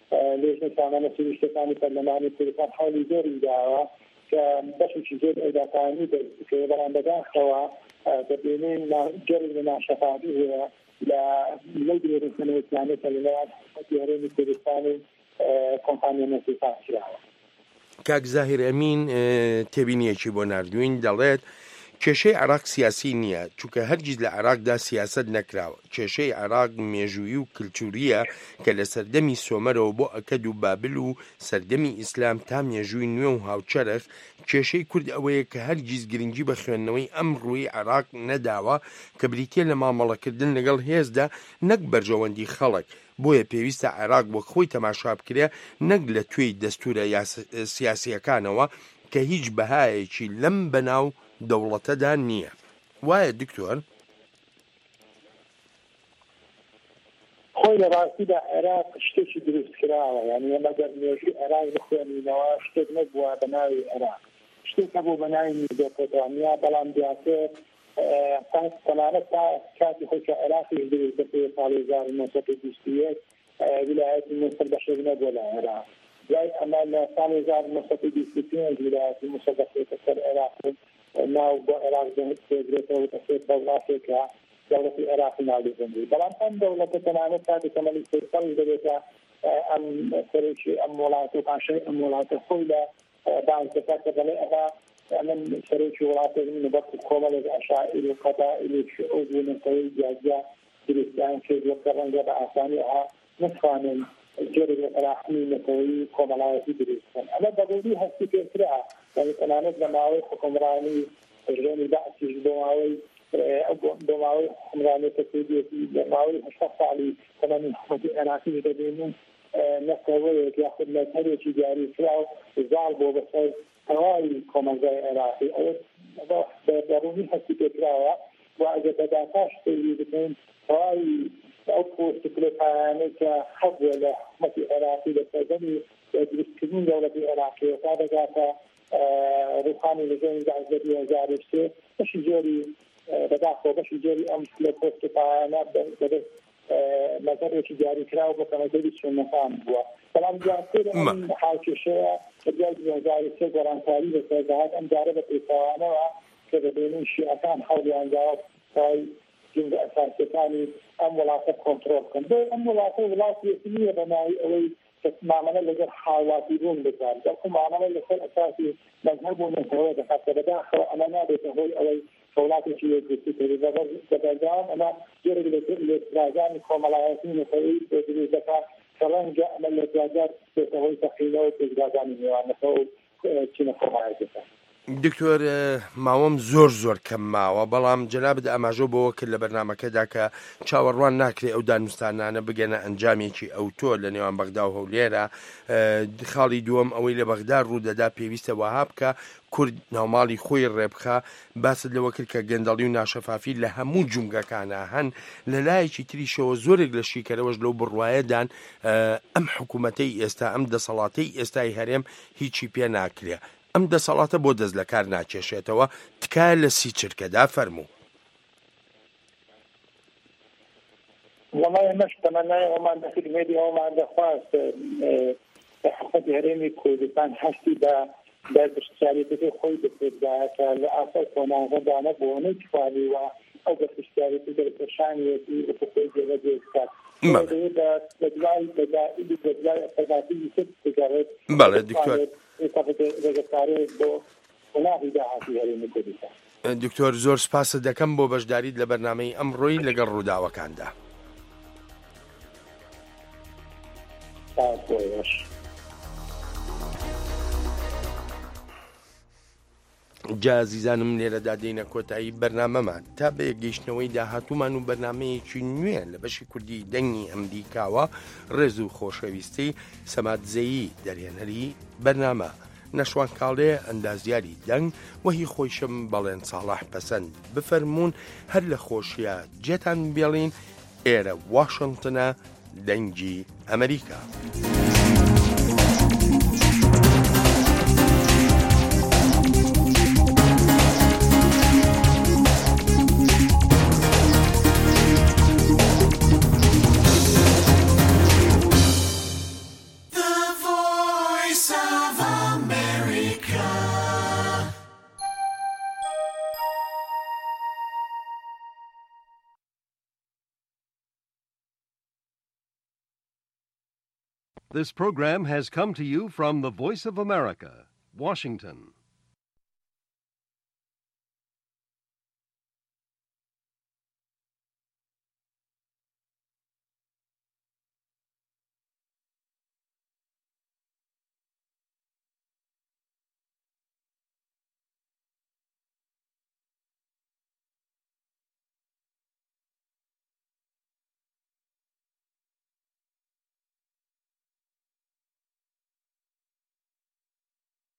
لێژنەی سامانە سروشتەکانی پەرلەمانی کوردستان حاڵی زۆری داوە کە بەشێکی زۆر ئێداکانی کە بەڵام بەداخەوە دەبێنین جەرگ لە ناشەفاتی هەیە لە درێژنەوەی پلانێتە لەلایەن هەرێمی کوردستان و کۆمپانیا نەفتی کراوە. کاک زاهیر ئەمین تێبینیەکی بۆ نردوین دەڵێت کێشەی عێراق سیاسی نییە چونکە هەرگیز لە عێراقدا سیاست نەکراوە. کێشەی عێراق مێژووی و کلتوریە کە لە سەردەمی سۆمەرەوە بۆ ئەکەد و بابل و سەردەمی ئیسلام تا مێژووی نوێ و هاوچەرخ. کێشەی کورد ئەوەیە کە هەرگیز گرنگی بە خوێندنەوەی ئەم ڕووی عێراق نەداوە کە بریتیە لە مامەڵەکردن لەگەڵ هێزدا نەک بەرژەوەندی خەڵک. بۆیە پێویستە عێراق بۆ خۆی تەماشا بکرێ نەک لە توێی دەستورە سیاسیەکانەوە کە هیچ بەهایەکی لەم بەناو دەوڵەتەدا نییە. وایە دکتۆر؟ خۆی لە ڕاستیدا عێراق شتێکی دروست کراوە، یعنی ئەمە گەر مێژووی عێراق بخوێنینەوە شتێک نەبووە بە ناوی عێراق، شتێکە بوو بە ناوی میزۆپۆتامیا، بەڵام دیاتر تەنانەت تا کاتی خۆی کە عێراقیش دروست بکرێ ساڵی 1920 ویلایەتی موسڵ بەشێک نەبووە لە عێراق. دوای ئەمە لە ساڵی 1925 ویلایەتی موسڵ بەشێکە سەر عێراق ناو بۆ عێراق دەستێگرێتەوە دەستێت بە وڵاتێکە دەوڵەتی عێراقی ناودەبێت. بەڵام ئەم دەوڵەتە تەنانەت کاتی کەمەلی فەیسەڵ دەبێتە ئەم سەرێکی ئەم وڵات و پاشای ئەم وڵاتە خۆی لە بانکەکە کە دەڵێ ئەها من سەرێکی وڵاتێک من بەڵکو کۆمەڵێک عەشائیر و قەبائیل شعوب و نەتەوەی جیاجیا دروستیان کردووە کە ڕەنگە بە ئاسانی ئەها نتوانن جێرە فراحمی نەتەوەی کۆمەڵایەتی دروستکەن. ئەمە بەڕێوی هەستی پێکرا، یعنی تەنانەت لە ماوەی حکومڕانی ژێنی بەعسیش بۆ ماوەی حکومڕانی تەکویدێتی لە ماوەی 8 ساڵی تەمەنی حکومەتی عێراقی دەبێنن نەتەوەیەک یاخود نەتەوەیەکی دیاری کرا و زاڵ بۆ بەسەر هەوای کۆمەلگای عێراقی. ئەوە بەڕێوی هەستی پێکراوە و ئەگەر بەداکاش پێوی بکەین هەوای ئەو پۆستکلێپایانەی کە حەزە لە حکومەتی عێراقی لە سەردەمی دروستکردنی دەوڵەتی عێراقیەوە تا دەگاتە ڕوخانی لەژێنی 2003 بەشی جۆری بەداخۆ بەشی جۆری ئەم لە پۆستکلێپایانە دەبێت مەزەرێکی دیاریکراوە بۆ کەمەدەری سنەکان بووە. بەڵام دیارتر ئەم حاڵکێشەیە کە دوای 2003 گۆڕانکاری بەسەردەهات ئەم جارە بە پێچەوانەوە کە دەبێنین شیعەکان هەوڵیانداوە تای جنگ ئەساسیەکانی ئەم وڵاتە کۆنتڕۆڵ بکەن. بۆ ئەم وڵاتە وڵاتێکی نییە بە ناوی ئەوەی مامەلە لەگەر حاڵاتی بوون بکات، بەڵکو مامەلە لەسەر ئەساسی مەذهەب و نەتەوە دەکات کە بەداخەوە ئەمە نابێتە هۆی ئەوەی وڵاتێکی یەکگرتوو بەبەردام ئەمە جێرە لە اعتراضانی کۆمەڵایەتی نەتەوەی دروست دەکات کە ڕەنگە ئەمە لە اعتراضات بێتە هۆی تەقینەوە و پێشدادانی نێوانەکە و چینە کۆمەڵایەتەکە. دکتۆر ماوەم زۆر کەم ماوە، بەڵام جەنابەت ئاماژە بۆەوە کرد لە بەرنامەکەدا کە چاوەڕوان ناکرێت ئەو دانوستانانە بگەنە ئەنجامێکی ئەوتۆ لە نێوان بەغدا و هەولێرە. خاڵی دووەم ئەوەی لە بەغدا ڕوودەدا پێویستە وەها بکە کورد ناوماڵی خۆی ڕێبخە. باست لەوە کرد کە گەندەڵی و ناشەفافی لە هەموو جونگەکانە هەن. لە لایەکی تریشەوە زۆرێک لە شیکەرەوەش لەو بڕوایەدان ئەم حکوومەتەی ئێستا ئەم دەسەڵاتەی ئێستای هەرێم هیچی پێ ناکرێ. ئەم دەسەڵاتە بۆ دەست لە کار ناکێشێتەوە. تکایە لە سی چرکەدا فەرموو. وڵای ئەمەش تەمەنای ئەومان دەکرد مێدی ئەومان دەخواست حکومەتی هەرێمی کوردستان هەستی بە بەرپرسیارەتی خۆی بکرددا کە لە ئاسای کۆناغەدا نەبووە نەیتوانیوە ئەو بەرپرسیارەتی دەرپێشانیەتی بخۆی جێبەجێ بکات. بەڵێ دکتۆر دکتۆر زۆر سپاس دەکەم بۆ بەشداریت لە بەرنامەی ئەمڕۆی لەگەڵ ڕووداوەکاندا. جازیزانم لێرەدا دێنە کۆتایی بەرنامەمان تا بە یەکگەیشتنەوەی داهاتوومان و بەرنمەیەکی نوێ لە بەشی کوردی دەنگی ئەمریکاوە ڕێز و خۆشەویستی سەماتزەیی دەرێنەری بەرنامە نەشوان کاڵێ ئەندازیاری دەنگ وەهی خۆیشم بەڵێن ساڵح پەسەند بفەرمونون هەر لە خۆشیە جێتان بێڵین ئێرە واشنگتنە دەنگی ئەمریکا. This program has come to you from the Voice of America, Washington.